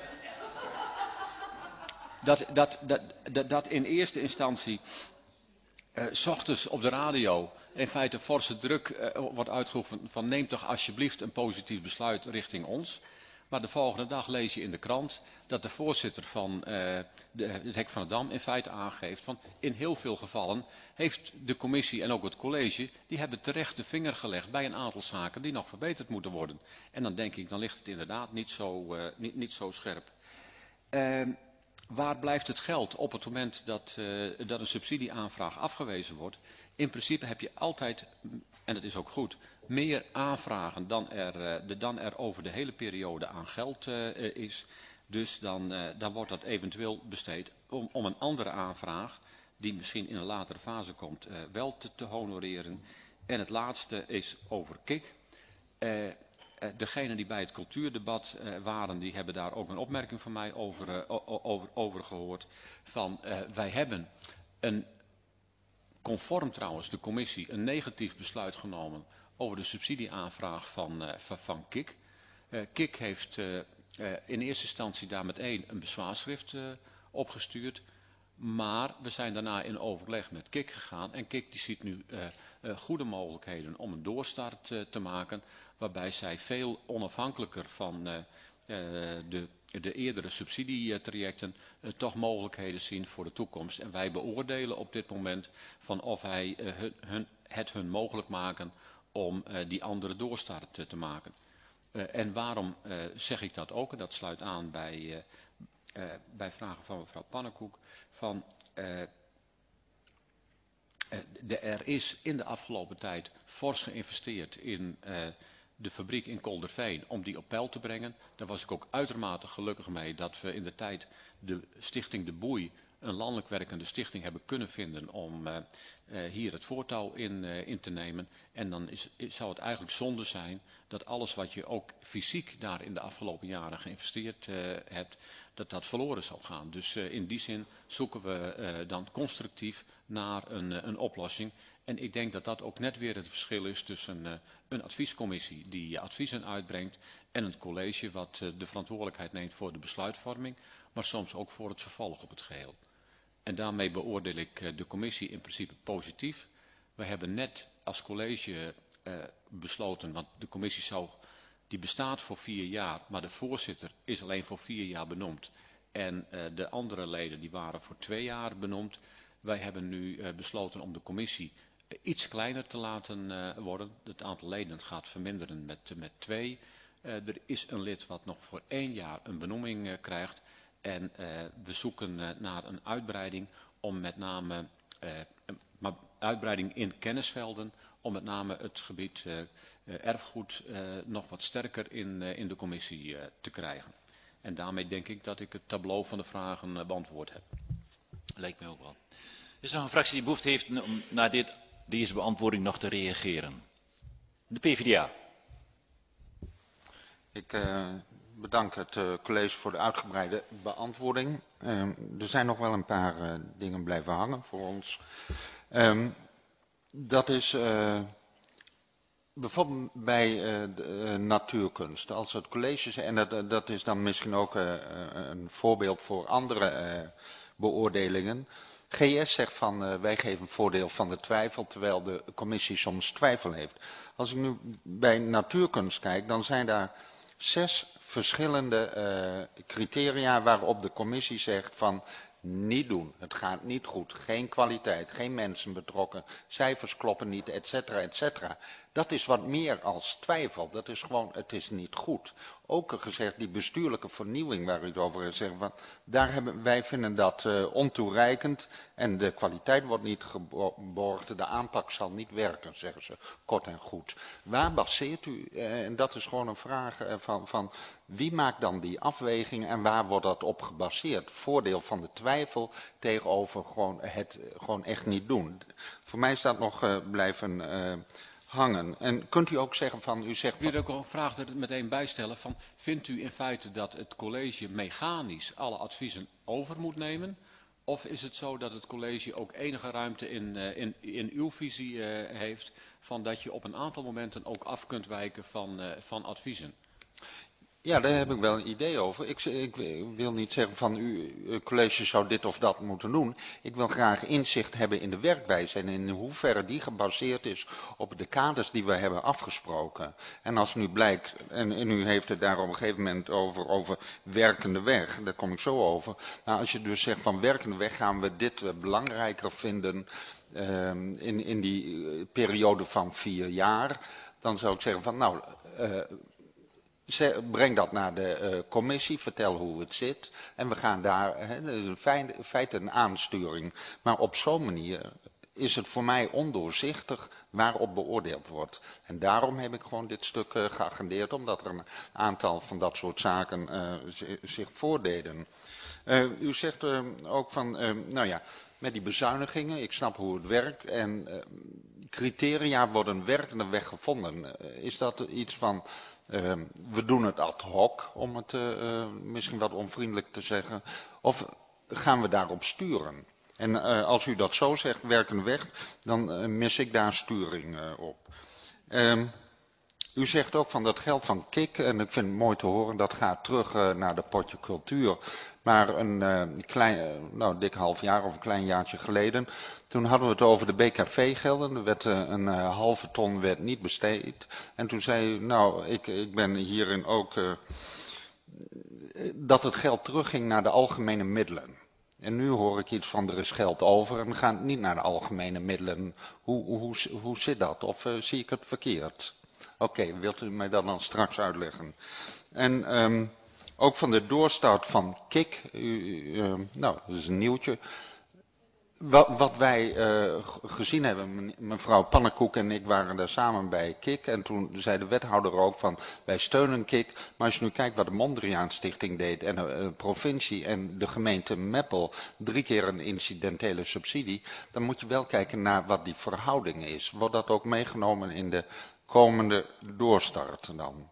dat, dat, dat, dat, dat in eerste instantie uh, 's ochtends op de radio in feite forse druk uh, wordt uitgeoefend van neem toch alsjeblieft een positief besluit richting ons. Maar de volgende dag lees je in de krant dat de voorzitter van uh, de, het Hek van de Dam in feite aangeeft van in heel veel gevallen heeft de commissie en ook het college, die hebben terecht de vinger gelegd bij een aantal zaken die nog verbeterd moeten worden. En dan denk ik, dan ligt het inderdaad niet zo, uh, niet, niet zo scherp. Uh, waar blijft het geld op het moment dat, uh, dat een subsidieaanvraag afgewezen wordt? In principe heb je altijd, en dat is ook goed, meer aanvragen dan er, uh, dan er over de hele periode aan geld uh, is. Dus dan, uh, dan wordt dat eventueel besteed om, om een andere aanvraag, die misschien in een latere fase komt, uh, wel te, te honoreren. En het laatste is over K I C. Uh, Degenen die bij het cultuurdebat uh, waren, die hebben daar ook een opmerking van mij over, uh, over, over gehoord. Van, uh, wij hebben een, conform trouwens de commissie, een negatief besluit genomen over de subsidieaanvraag van, uh, van, van K I C. Uh, K I C heeft uh, uh, in eerste instantie daar meteen een bezwaarschrift uh, opgestuurd. Maar we zijn daarna in overleg met K I C gegaan en K I C die ziet nu uh, uh, goede mogelijkheden om een doorstart uh, te maken, waarbij zij veel onafhankelijker van uh, uh, de, de eerdere subsidietrajecten uh, toch mogelijkheden zien voor de toekomst. En wij beoordelen op dit moment van of wij uh, hun, hun, het hun mogelijk maken om uh, die andere doorstart uh, te maken. Uh, en waarom uh, zeg ik dat ook? En dat sluit aan bij... Uh, Uh, bij vragen van mevrouw Pannenkoek, van uh, uh, de, er is in de afgelopen tijd fors geïnvesteerd in uh, de fabriek in Kolderveen om die op peil te brengen. Daar was ik ook uitermate gelukkig mee dat we in de tijd de stichting De Boei, een landelijk werkende stichting, hebben kunnen vinden om uh, uh, hier het voortouw in, uh, in te nemen. En dan is, is, zou het eigenlijk zonde zijn dat alles wat je ook fysiek daar in de afgelopen jaren geïnvesteerd uh, hebt, dat dat verloren zal gaan. Dus uh, in die zin zoeken we uh, dan constructief naar een, uh, een oplossing. En ik denk dat dat ook net weer het verschil is tussen uh, een adviescommissie die uh, adviezen uitbrengt en een college wat uh, de verantwoordelijkheid neemt voor de besluitvorming, maar soms ook voor het vervolg op het geheel. En daarmee beoordeel ik uh, de commissie in principe positief. We hebben net als college uh, besloten, want de commissie zou... Die bestaat voor vier jaar, maar de voorzitter is alleen voor vier jaar benoemd. En uh, de andere leden die waren voor twee jaar benoemd. Wij hebben nu uh, besloten om de commissie uh, iets kleiner te laten uh, worden. Het aantal leden gaat verminderen met, uh, met twee. Uh, er is een lid wat nog voor één jaar een benoeming uh, krijgt. En uh, we zoeken uh, naar een uitbreiding om met name uh, een uitbreiding in kennisvelden, om met name het gebied uh, uh, erfgoed uh, nog wat sterker in, uh, in de commissie uh, te krijgen. En daarmee denk ik dat ik het tableau van de vragen uh, beantwoord heb. Lijkt mij ook wel. Is er nog een fractie die behoefte heeft om na dit, deze beantwoording nog te reageren? De P v d A. Ik uh, bedank het uh, college voor de uitgebreide beantwoording. Uh, er zijn nog wel een paar uh, dingen blijven hangen voor ons. Um, dat is uh, bijvoorbeeld bij uh, de, uh, natuurkunst. Als het college, en dat, dat is dan misschien ook uh, een voorbeeld voor andere uh, beoordelingen. G S zegt van uh, wij geven voordeel van de twijfel, terwijl de commissie soms twijfel heeft. Als ik nu bij natuurkunst kijk, dan zijn daar zes verschillende uh, criteria waarop de commissie zegt van niet doen, het gaat niet goed, geen kwaliteit, geen mensen betrokken, cijfers kloppen niet, et cetera, et cetera. Dat is wat meer als twijfel, dat is gewoon, het is niet goed. Ook gezegd, die bestuurlijke vernieuwing waar u het over heeft, zeggen van, daar hebben, wij vinden dat uh, ontoereikend en de kwaliteit wordt niet geborgd, de aanpak zal niet werken, zeggen ze, kort en goed. Waar baseert u, uh, en dat is gewoon een vraag uh, van, van, wie maakt dan die afweging en waar wordt dat op gebaseerd? Voordeel van de twijfel tegenover gewoon het gewoon echt niet doen. Voor mij is dat nog uh, blijven uh, hangen. En kunt u ook zeggen van, u zegt... Ik wil ook een vraag er meteen bijstellen van, vindt u in feite dat het college mechanisch alle adviezen over moet nemen? Of is het zo dat het college ook enige ruimte in, uh, in, in uw visie uh, heeft, van dat je op een aantal momenten ook af kunt wijken van, uh, van adviezen? Ja, daar heb ik wel een idee over. Ik, ik, ik wil niet zeggen van u, uw college zou dit of dat moeten doen. Ik wil graag inzicht hebben in de werkwijze en in hoeverre die gebaseerd is op de kaders die we hebben afgesproken. En als nu blijkt, en, en u heeft het daar op een gegeven moment over, over werkende weg, daar kom ik zo over. Nou, als je dus zegt van werkende weg gaan we dit uh, belangrijker vinden uh, in, in die uh, periode van vier jaar, dan zou ik zeggen van nou... Uh, breng dat naar de uh, commissie, vertel hoe het zit. En we gaan daar, hè, dat is in feite een aansturing. Maar op zo'n manier is het voor mij ondoorzichtig waarop beoordeeld wordt. En daarom heb ik gewoon dit stuk uh, geagendeerd, omdat er een aantal van dat soort zaken uh, zich voordeden. Uh, u zegt uh, ook van, uh, nou ja, met die bezuinigingen, ik snap hoe het werkt. En uh, criteria worden werkende weg gevonden. Uh, is dat iets van... Uh, we doen het ad hoc, om het uh, uh, misschien wat onvriendelijk te zeggen. Of gaan we daarop sturen? En uh, als u dat zo zegt, werkende weg, dan uh, mis ik daar sturing uh, op. Uh, u zegt ook van dat geld van K I K, en ik vind het mooi te horen, dat gaat terug uh, naar de potje cultuur. Maar een uh, klein, uh, nou dik half jaar of een klein jaartje geleden, toen hadden we het over de B K V-gelden. Er werd uh, een uh, halve ton werd niet besteed. En toen zei u, nou, ik, ik ben hierin ook, uh, dat het geld terugging naar de algemene middelen. En nu hoor ik iets van er is geld over en we gaan niet naar de algemene middelen. Hoe, hoe, hoe zit dat? Of uh, zie ik het verkeerd? Oké, okay, wilt u mij dat dan straks uitleggen? En um, ook van de doorstart van K I K, u, uh, nou, dat is een nieuwtje. Wat, wat wij uh, gezien hebben, mevrouw Pannenkoek en ik waren daar samen bij K I K. En toen zei de wethouder ook van, wij steunen K I K. Maar als je nu kijkt wat de Mondriaan Stichting deed en de uh, provincie en de gemeente Meppel, drie keer een incidentele subsidie. Dan moet je wel kijken naar wat die verhouding is. Wordt dat ook meegenomen in de komende doorstart dan?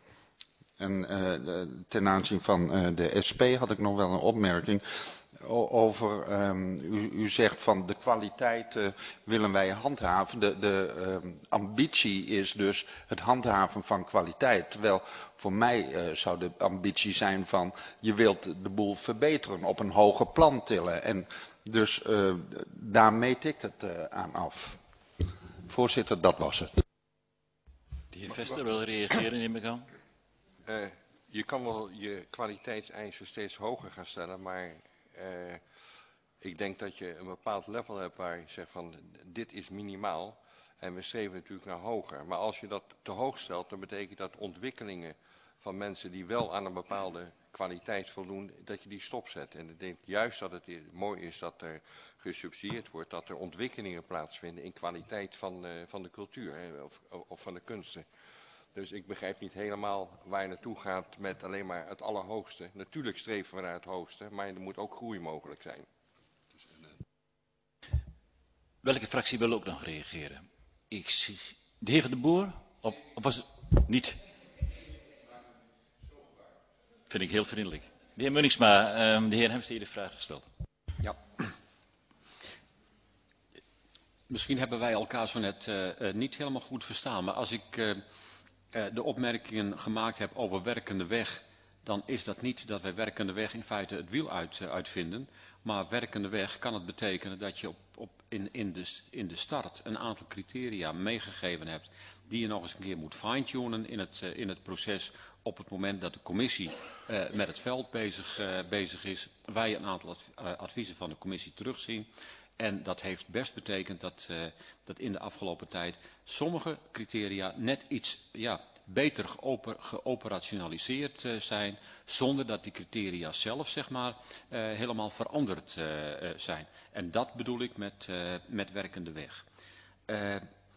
En uh, ten aanzien van uh, de S P had ik nog wel een opmerking over, um, u, u zegt van de kwaliteit uh, willen wij handhaven. De, de um, ambitie is dus het handhaven van kwaliteit. Terwijl voor mij uh, zou de ambitie zijn van je wilt de boel verbeteren, op een hoger plan tillen. En dus uh, daar meet ik het uh, aan af. Voorzitter, dat was het. De heer Vester wil reageren, neem ik aan. Uh, je kan wel je kwaliteitseisen steeds hoger gaan stellen, maar uh, Ik denk dat je een bepaald level hebt waar je zegt van dit is minimaal. En we streven natuurlijk naar hoger. Maar als je dat te hoog stelt, dan betekent dat ontwikkelingen van mensen die wel aan een bepaalde kwaliteit voldoen, dat je die stopzet. En ik denk juist dat het mooi is dat er gesubsidieerd wordt, dat er ontwikkelingen plaatsvinden in kwaliteit van, uh, van de cultuur hè, of, of van de kunsten. Dus ik begrijp niet helemaal waar je naartoe gaat met alleen maar het allerhoogste. Natuurlijk streven we naar het hoogste, maar er moet ook groei mogelijk zijn. Welke fractie wil ook nog reageren? Ik zie de heer Van de Boer, of, of was het niet? Vind ik heel vriendelijk. De heer Munningsma, um, de heer Hemstede heeft de vraag gesteld. Ja. Misschien hebben wij elkaar zo net uh, uh, niet helemaal goed verstaan, maar als ik uh, uh, de opmerkingen gemaakt heb over werkende weg, dan is dat niet dat wij werkende weg in feite het wiel uit, uh, uitvinden, maar werkende weg kan het betekenen dat je op, op in, in, de, in de start een aantal criteria meegegeven hebt die je nog eens een keer moet fine-tunen in het, uh, in het proces op het moment dat de commissie uh, met het veld bezig, uh, bezig is. Wij een aantal adv uh, adviezen van de commissie terugzien. En dat heeft best betekend dat, uh, dat in de afgelopen tijd sommige criteria net iets ja, beter geoper, geoperationaliseerd uh, zijn, zonder dat die criteria zelf zeg maar, uh, helemaal veranderd uh, uh, zijn. En dat bedoel ik met, uh, met werkende weg. Uh,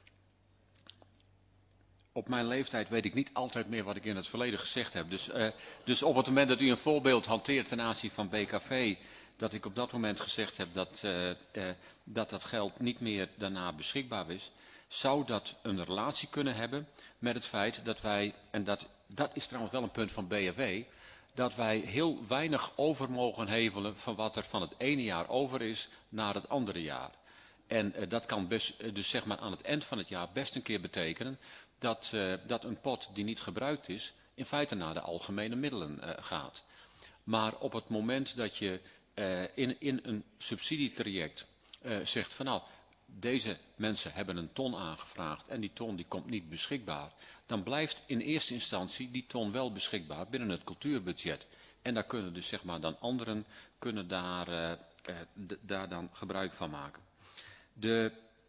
Op mijn leeftijd weet ik niet altijd meer wat ik in het verleden gezegd heb. Dus, uh, dus op het moment dat u een voorbeeld hanteert ten aanzien van B K V, dat ik op dat moment gezegd heb dat, uh, uh, dat dat geld niet meer daarna beschikbaar is, zou dat een relatie kunnen hebben met het feit dat wij, en dat, dat is trouwens wel een punt van B F W, dat wij heel weinig over mogen hevelen van wat er van het ene jaar over is naar het andere jaar. En uh, dat kan best, uh, dus zeg maar aan het eind van het jaar best een keer betekenen dat, uh, dat een pot die niet gebruikt is, in feite naar de algemene middelen uh, gaat. Maar op het moment dat je uh, in, in een subsidietraject uh, zegt van nou, deze mensen hebben een ton aangevraagd en die ton die komt niet beschikbaar, dan blijft in eerste instantie die ton wel beschikbaar binnen het cultuurbudget. En daar kunnen dus zeg maar dan anderen kunnen daar, uh, uh, d- daar dan gebruik van maken. De,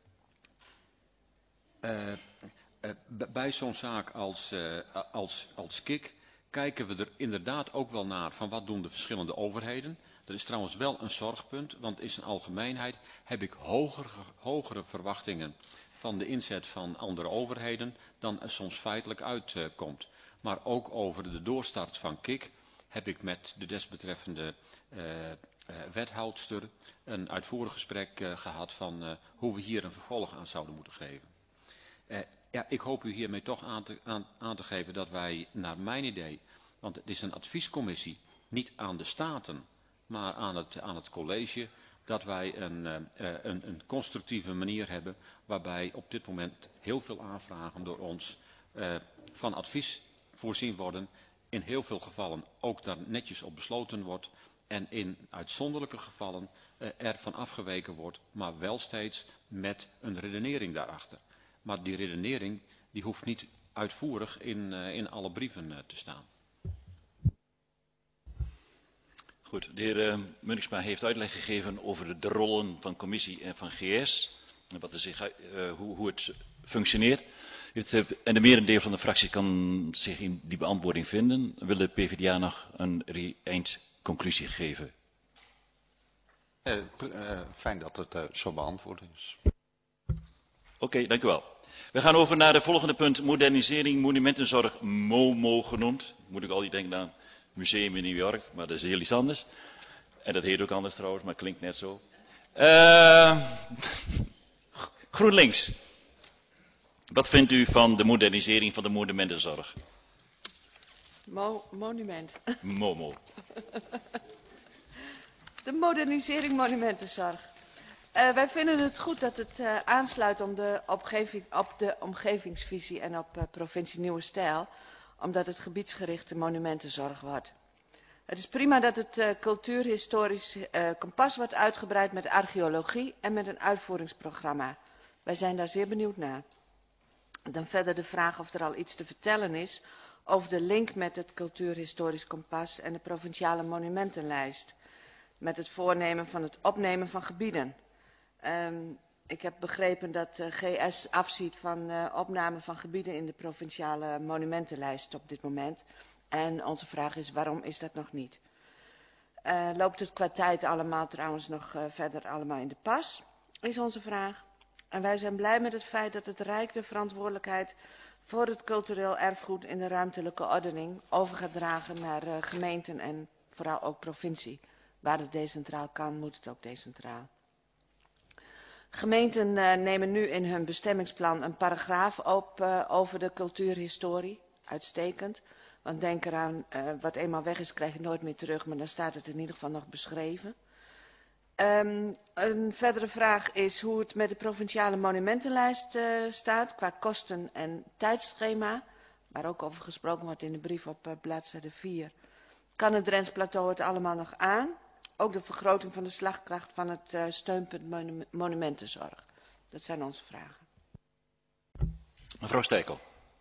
uh, uh, bij zo'n zaak als, uh, als, als K I K kijken we er inderdaad ook wel naar van wat doen de verschillende overheden. Dat is trouwens wel een zorgpunt, want in zijn algemeenheid heb ik hogere, hogere verwachtingen van de inzet van andere overheden dan er soms feitelijk uitkomt. Uh, maar ook over de doorstart van K I K heb ik met de desbetreffende uh, Uh, wethoudster een uitvoerig gesprek uh, gehad van uh, hoe we hier een vervolg aan zouden moeten geven. Uh, ja, ik hoop u hiermee toch aan te, aan, aan te geven dat wij naar mijn idee, want het is een adviescommissie, niet aan de staten, maar aan het, aan het college, dat wij een, uh, een, een constructieve manier hebben waarbij op dit moment heel veel aanvragen door ons uh, van advies voorzien worden. In heel veel gevallen ook daar netjes op besloten wordt. En in uitzonderlijke gevallen uh, er van afgeweken wordt, maar wel steeds met een redenering daarachter. Maar die redenering die hoeft niet uitvoerig in, uh, in alle brieven uh, te staan. Goed, de heer uh, Munningsma heeft uitleg gegeven over de rollen van commissie en van G S. En wat er zich, uh, hoe, hoe het functioneert. Het, uh, en de merendeel van de fractie kan zich in die beantwoording vinden. Wil de P v d A nog een eind conclusie geven? Uh, uh, fijn dat het uh, zo beantwoord is. Oké, okay, dank u wel. We gaan over naar het volgende punt. Modernisering, monumentenzorg, MoMo genoemd. Moet ik al die denken aan museum in New York, maar dat is heel iets anders. En dat heet ook anders trouwens, maar klinkt net zo. Uh, GroenLinks. Wat vindt u van de modernisering van de monumentenzorg? Mo monument. MoMo. De modernisering monumentenzorg. Uh, wij vinden het goed dat het uh, aansluit om de omgeving, op de omgevingsvisie en op uh, provincie Nieuwe Stijl, omdat het gebiedsgerichte monumentenzorg wordt. Het is prima dat het uh, cultuurhistorisch uh, kompas wordt uitgebreid met archeologie en met een uitvoeringsprogramma. Wij zijn daar zeer benieuwd naar. Dan verder de vraag of er al iets te vertellen is over de link met het cultuurhistorisch kompas en de provinciale monumentenlijst. met het voornemen van het opnemen van gebieden. Um, ik heb begrepen dat uh, G S afziet van uh, opname van gebieden in de provinciale monumentenlijst op dit moment. En onze vraag is, waarom is dat nog niet? Uh, loopt het qua tijd allemaal trouwens nog uh, verder allemaal in de pas, is onze vraag. En wij zijn blij met het feit dat het Rijk de verantwoordelijkheid voor het cultureel erfgoed in de ruimtelijke ordening over gaat dragen naar uh, gemeenten en vooral ook provincie. Waar het decentraal kan, moet het ook decentraal. Gemeenten uh, nemen nu in hun bestemmingsplan een paragraaf op uh, over de cultuurhistorie. Uitstekend. Want denk eraan, uh, wat eenmaal weg is, krijg je nooit meer terug, maar dan staat het in ieder geval nog beschreven. Um, een verdere vraag is hoe het met de provinciale monumentenlijst uh, staat, qua kosten en tijdschema, waar ook over gesproken wordt in de brief op uh, bladzijde vier. Kan het Drents Plateau het allemaal nog aan? Ook de vergroting van de slagkracht van het uh, steunpunt monu monumentenzorg. Dat zijn onze vragen. Mevrouw Stijkel.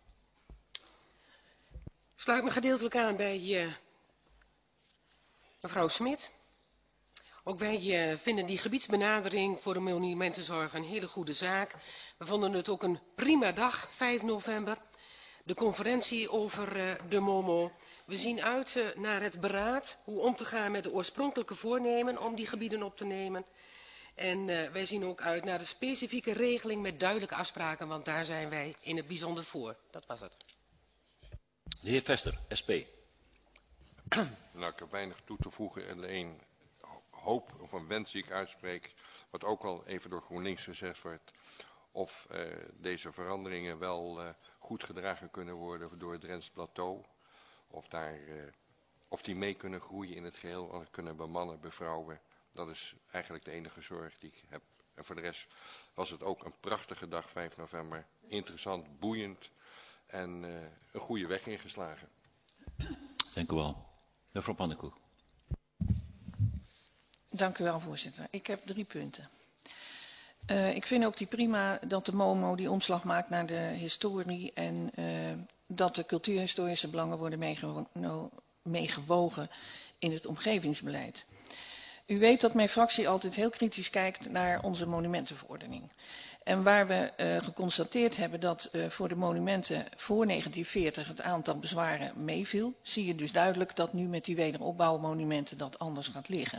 Ik sluit me gedeeltelijk aan bij uh, mevrouw Smit. Ook wij uh, vinden die gebiedsbenadering voor de monumentenzorg een hele goede zaak. We vonden het ook een prima dag, vijf november. De conferentie over uh, de MOMO. We zien uit uh, naar het beraad, hoe om te gaan met de oorspronkelijke voornemen om die gebieden op te nemen. En uh, wij zien ook uit naar de specifieke regeling met duidelijke afspraken, want daar zijn wij in het bijzonder voor. Dat was het. De heer Vester, S P. Nou, ik heb weinig toe te voegen. Alleen hoop of een wens die ik uitspreek, wat ook al even door GroenLinks gezegd wordt, of uh, deze veranderingen wel uh, goed gedragen kunnen worden door het Drents Plateau. Of, daar, uh, of die mee kunnen groeien in het geheel, kunnen bemannen, bevrouwen. Dat is eigenlijk de enige zorg die ik heb. En voor de rest was het ook een prachtige dag, vijf november. Interessant, boeiend en uh, een goede weg ingeslagen. Dank u wel. Mevrouw Pannenkoek. Dank u wel, voorzitter. Ik heb drie punten. Uh, ik vind ook die prima dat de MOMO die omslag maakt naar de historie en uh, dat de cultuurhistorische belangen worden meegewo no, meegewogen in het omgevingsbeleid. U weet dat mijn fractie altijd heel kritisch kijkt naar onze monumentenverordening. En waar we uh, geconstateerd hebben dat uh, voor de monumenten voor negentien veertig het aantal bezwaren meeviel, zie je dus duidelijk dat nu met die wederopbouwmonumenten dat anders gaat liggen.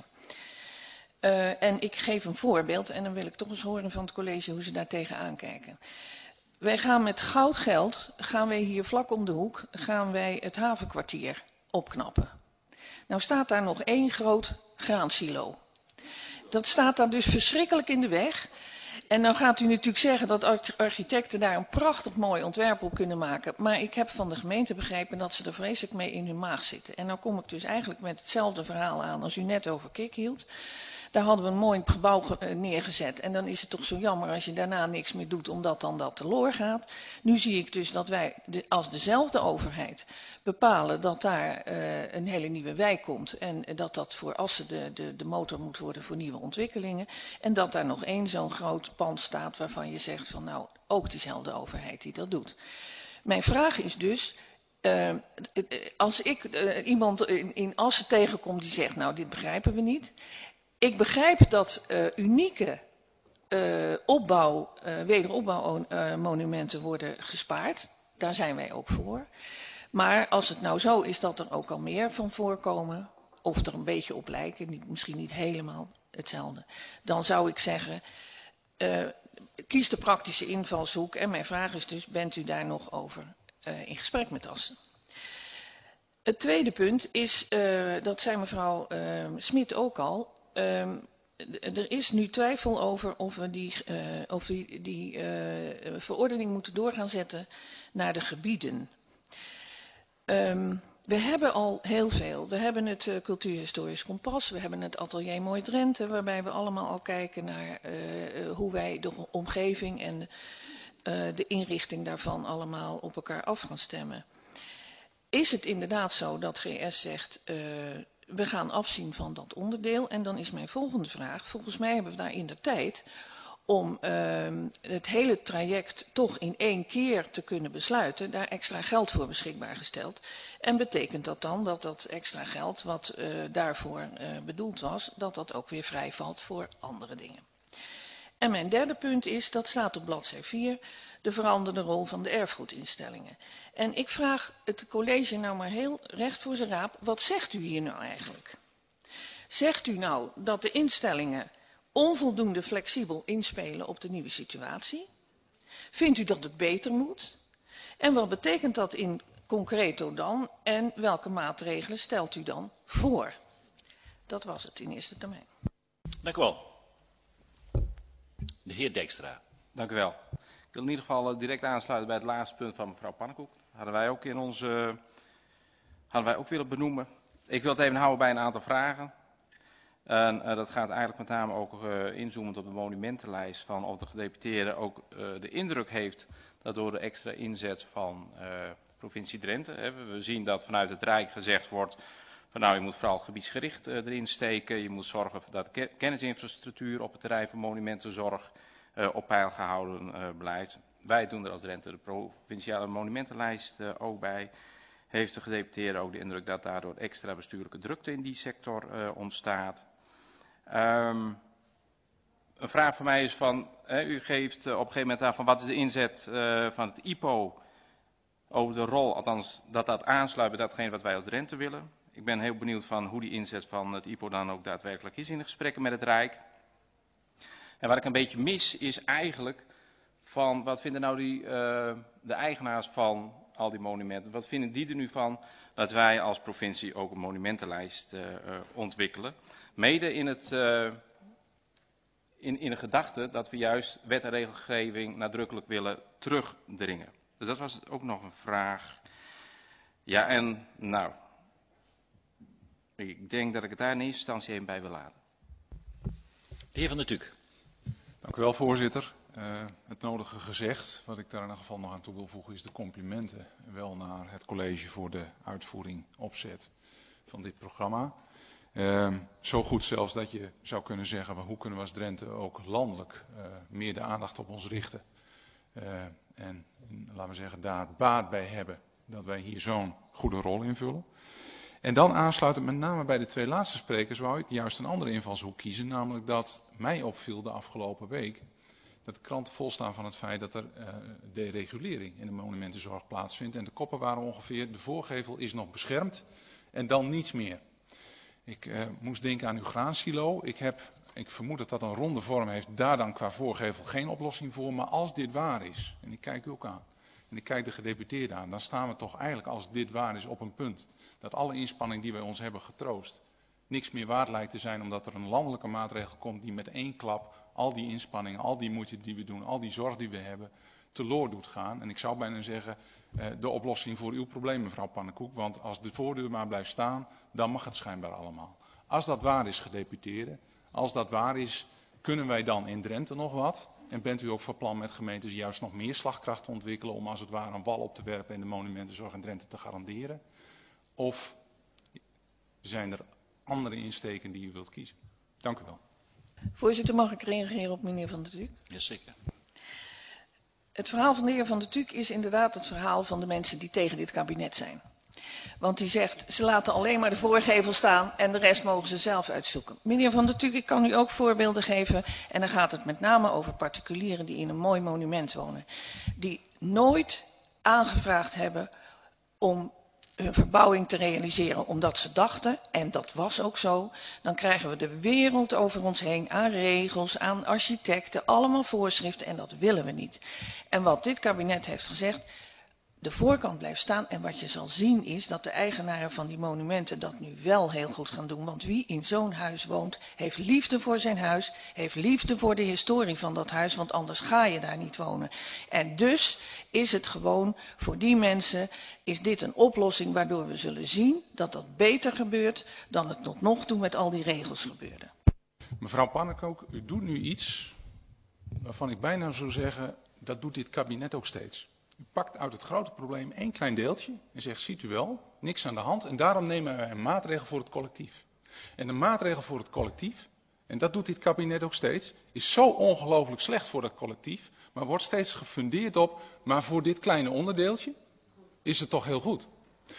Uh, en ik geef een voorbeeld en dan wil ik toch eens horen van het college hoe ze daar tegenaan kijken. Wij gaan met goud geld, gaan wij hier vlak om de hoek, gaan wij het havenkwartier opknappen. Nou staat daar nog één groot graansilo. Dat staat daar dus verschrikkelijk in de weg. En nou gaat u natuurlijk zeggen dat architecten daar een prachtig mooi ontwerp op kunnen maken. Maar ik heb van de gemeente begrepen dat ze er vreselijk mee in hun maag zitten. En nou kom ik dus eigenlijk met hetzelfde verhaal aan als u net over Kik hield. Daar hadden we een mooi gebouw neergezet. En dan is het toch zo jammer als je daarna niks meer doet, omdat dan dat teloor gaat. Nu zie ik dus dat wij de, als dezelfde overheid bepalen dat daar uh, een hele nieuwe wijk komt. En dat dat voor Assen de, de, de motor moet worden voor nieuwe ontwikkelingen. En dat daar nog één zo'n groot pand staat waarvan je zegt van nou, ook diezelfde overheid die dat doet. Mijn vraag is dus, uh, als ik uh, iemand in, in Assen tegenkom die zegt nou, dit begrijpen we niet. Ik begrijp dat uh, unieke uh, opbouw, uh, wederopbouwmonumenten uh, worden gespaard. Daar zijn wij ook voor. Maar als het nou zo is dat er ook al meer van voorkomen, of er een beetje op lijken, niet, misschien niet helemaal hetzelfde, dan zou ik zeggen, uh, kies de praktische invalshoek. En mijn vraag is dus, bent u daar nog over uh, in gesprek met Assen? Het tweede punt is, uh, dat zei mevrouw uh, Smit ook al, Um, er is nu twijfel over of we die, uh, of die, die uh, verordening moeten door gaan zetten naar de gebieden. Um, we hebben al heel veel. We hebben het uh, cultuurhistorisch kompas, we hebben het atelier Mooi Drenthe, waarbij we allemaal al kijken naar uh, hoe wij de omgeving en uh, de inrichting daarvan allemaal op elkaar af gaan stemmen. Is het inderdaad zo dat G S zegt, uh, we gaan afzien van dat onderdeel? En dan is mijn volgende vraag, volgens mij hebben we daar in de tijd om uh, het hele traject toch in één keer te kunnen besluiten, daar extra geld voor beschikbaar gesteld. En betekent dat dan dat dat extra geld wat uh, daarvoor uh, bedoeld was, dat dat ook weer vrijvalt voor andere dingen. En mijn derde punt is, dat staat op bladzij vier, de veranderde rol van de erfgoedinstellingen. En ik vraag het college nou maar heel recht voor zijn raap, wat zegt u hier nou eigenlijk? Zegt u nou dat de instellingen onvoldoende flexibel inspelen op de nieuwe situatie? Vindt u dat het beter moet? En wat betekent dat in concreto dan? En welke maatregelen stelt u dan voor? Dat was het in eerste termijn. Dank u wel. De heer Dijkstra. Dank u wel. Ik wil in ieder geval direct aansluiten bij het laatste punt van mevrouw Pannenkoek. Dat hadden wij ook in onze, hadden wij ook willen benoemen. Ik wil het even houden bij een aantal vragen. En uh, dat gaat eigenlijk met name ook uh, inzoomend op de monumentenlijst van of de gedeputeerde ook uh, de indruk heeft dat door de extra inzet van uh, provincie Drenthe, hè, we zien dat vanuit het Rijk gezegd wordt van nou je moet vooral gebiedsgericht uh, erin steken, je moet zorgen dat de kennisinfrastructuur op het terrein van monumentenzorg uh, op peil gehouden uh, blijft. Wij doen er als Drenthe de provinciale monumentenlijst uh, ook bij. Heeft de gedeputeerde ook de indruk dat daardoor extra bestuurlijke drukte in die sector uh, ontstaat. Um, een vraag van mij is van, hè, u geeft uh, op een gegeven moment aan van wat is de inzet uh, van het I P O over de rol, althans dat dat aansluit bij datgene wat wij als Drenthe willen. Ik ben heel benieuwd van hoe die inzet van het I P O dan ook daadwerkelijk is in de gesprekken met het Rijk. En wat ik een beetje mis is eigenlijk van wat vinden nou die, uh, de eigenaars van al die monumenten, wat vinden die er nu van dat wij als provincie ook een monumentenlijst uh, uh, ontwikkelen. Mede in, het, uh, in, in de gedachte dat we juist wet en regelgeving nadrukkelijk willen terugdringen. Dus dat was ook nog een vraag. Ja, en nou, ik denk dat ik het daar in eerste instantie even bij wil laten. De heer Van der Tuuk. Dank u wel, voorzitter. Uh, het nodige gezegd, wat ik daar in ieder geval nog aan toe wil voegen, is de complimenten wel naar het college voor de uitvoering opzet van dit programma. Uh, zo goed zelfs dat je zou kunnen zeggen, hoe kunnen we als Drenthe ook landelijk uh, meer de aandacht op ons richten. Uh, en laten we zeggen, daar baat bij hebben dat wij hier zo'n goede rol invullen. En dan aansluitend met name bij de twee laatste sprekers wou ik juist een andere invalshoek kiezen. Namelijk dat mij opviel de afgelopen week dat de kranten volstaan van het feit dat er uh, deregulering in de monumentenzorg plaatsvindt. En de koppen waren ongeveer, de voorgevel is nog beschermd en dan niets meer. Ik uh, moest denken aan uw graansilo. Ik, heb, ik vermoed dat dat een ronde vorm heeft, daar dan qua voorgevel geen oplossing voor. Maar als dit waar is, en ik kijk u ook aan, en ik kijk de gedeputeerden aan, dan staan we toch eigenlijk als dit waar is op een punt dat alle inspanning die wij ons hebben getroost niks meer waard lijkt te zijn, omdat er een landelijke maatregel komt die met één klap al die inspanningen, al die moeite die we doen, al die zorg die we hebben, teloor doet gaan. En ik zou bijna zeggen, uh, de oplossing voor uw probleem, mevrouw Pannenkoek, want als de voordeur maar blijft staan, dan mag het schijnbaar allemaal. Als dat waar is, gedeputeerden, als dat waar is, kunnen wij dan in Drenthe nog wat? En bent u ook van plan met gemeentes juist nog meer slagkracht te ontwikkelen om als het ware een wal op te werpen en de monumentenzorg in Drenthe te garanderen? Of zijn er andere insteken die u wilt kiezen? Dank u wel. Voorzitter, mag ik reageren op meneer Van der Tuuk? Jazeker. Het verhaal van de heer Van der Tuuk is inderdaad het verhaal van de mensen die tegen dit kabinet zijn. Want die zegt, ze laten alleen maar de voorgevel staan en de rest mogen ze zelf uitzoeken. Meneer Van der Tuuk, ik kan u ook voorbeelden geven. En dan gaat het met name over particulieren die in een mooi monument wonen. Die nooit aangevraagd hebben om hun verbouwing te realiseren omdat ze dachten, en dat was ook zo, dan krijgen we de wereld over ons heen aan regels, aan architecten, allemaal voorschriften en dat willen we niet. En wat dit kabinet heeft gezegd, de voorkant blijft staan en wat je zal zien is dat de eigenaren van die monumenten dat nu wel heel goed gaan doen. Want wie in zo'n huis woont, heeft liefde voor zijn huis, heeft liefde voor de historie van dat huis, want anders ga je daar niet wonen. En dus is het gewoon, voor die mensen, is dit een oplossing waardoor we zullen zien dat dat beter gebeurt dan het tot nog toe met al die regels gebeurde. Mevrouw Pannenkoek, u doet nu iets waarvan ik bijna zou zeggen, dat doet dit kabinet ook steeds. U pakt uit het grote probleem één klein deeltje en zegt, ziet u wel, niks aan de hand. En daarom nemen wij een maatregel voor het collectief. En de maatregel voor het collectief en dat doet dit kabinet ook steeds, is zo ongelooflijk slecht voor dat collectief, maar wordt steeds gefundeerd op, maar voor dit kleine onderdeeltje is het toch heel goed.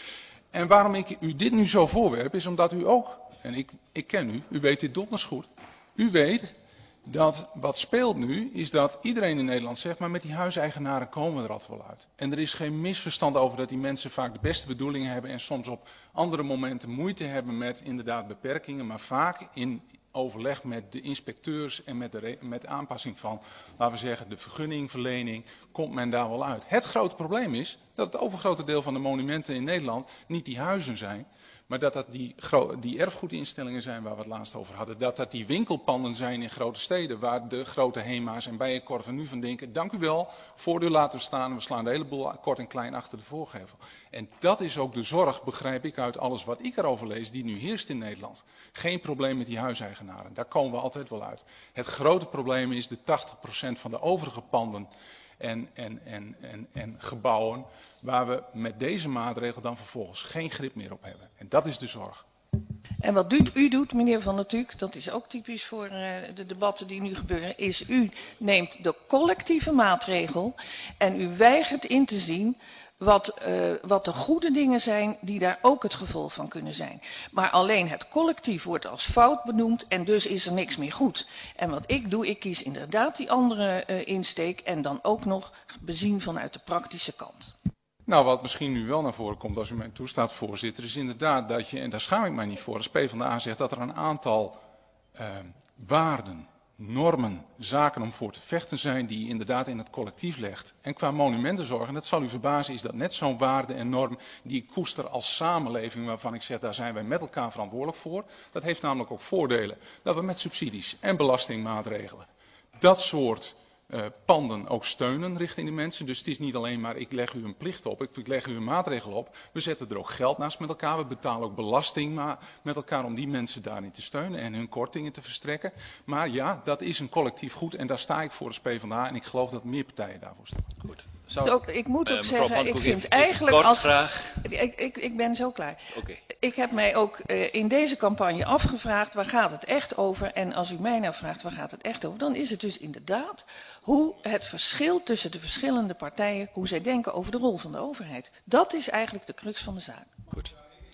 En waarom ik u dit nu zo voorwerp, is omdat u ook, en ik, ik ken u, u weet dit donders goed, u weet dat wat speelt nu, is dat iedereen in Nederland zegt, maar met die huiseigenaren komen we er altijd wel uit. En er is geen misverstand over dat die mensen vaak de beste bedoelingen hebben en soms op andere momenten moeite hebben met inderdaad beperkingen, maar vaak in overleg met de inspecteurs en met de met aanpassing van, laten we zeggen, de vergunningverlening, komt men daar wel uit. Het grote probleem is dat het overgrote deel van de monumenten in Nederland niet die huizen zijn, maar dat dat die, die erfgoedinstellingen zijn waar we het laatst over hadden. Dat dat die winkelpanden zijn in grote steden waar de grote Hema's en Bijenkorven nu van denken, dank u wel, voordeur laten we staan en we slaan de hele boel kort en klein achter de voorgevel. En dat is ook de zorg, begrijp ik uit alles wat ik erover lees, die nu heerst in Nederland. Geen probleem met die huiseigenaren, daar komen we altijd wel uit. Het grote probleem is de tachtig procent van de overige panden en, en, en, en, en gebouwen waar we met deze maatregel dan vervolgens geen grip meer op hebben. En dat is de zorg. En wat u, u doet, meneer Van der Tuuk, dat is ook typisch voor uh, de debatten die nu gebeuren, is u neemt de collectieve maatregel en u weigert in te zien wat, uh, wat de goede dingen zijn die daar ook het gevolg van kunnen zijn. Maar alleen het collectief wordt als fout benoemd en dus is er niks meer goed. En wat ik doe, ik kies inderdaad die andere uh, insteek en dan ook nog bezien vanuit de praktische kant. Nou, wat misschien nu wel naar voren komt, als u mij toestaat, voorzitter, is inderdaad dat je, en daar schaam ik mij niet voor, als PvdA zegt dat er een aantal uh, waarden, normen, zaken om voor te vechten zijn die je inderdaad in het collectief legt. En qua monumentenzorg, en dat zal u verbazen, is dat net zo'n waarde en norm die ik koester als samenleving, waarvan ik zeg, daar zijn wij met elkaar verantwoordelijk voor. Dat heeft namelijk ook voordelen, dat we met subsidies en belastingmaatregelen dat soort Uh, panden ook steunen richting de mensen. Dus het is niet alleen maar ik leg u een plicht op, ik leg u een maatregel op. We zetten er ook geld naast met elkaar. We betalen ook belasting maar met elkaar om die mensen daarin te steunen en hun kortingen te verstrekken. Maar ja, dat is een collectief goed en daar sta ik voor als PvdA en ik geloof dat meer partijen daarvoor staan. Goed. Zou... Ook, ik moet ook uh, zeggen, ik vind even, eigenlijk even als... Graag. Ik, ik, ik ben zo klaar. Okay. Ik heb mij ook uh, in deze campagne afgevraagd, waar gaat het echt over? En als u mij nou vraagt, waar gaat het echt over? Dan is het dus inderdaad hoe het verschil tussen de verschillende partijen, hoe zij denken over de rol van de overheid. Dat is eigenlijk de crux van de zaak. Goed.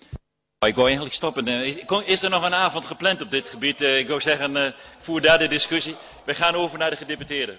Ik wou eigenlijk stoppen. Is er nog een avond gepland op dit gebied? Ik wou zeggen, voer daar de discussie. We gaan over naar de gedeputeerden.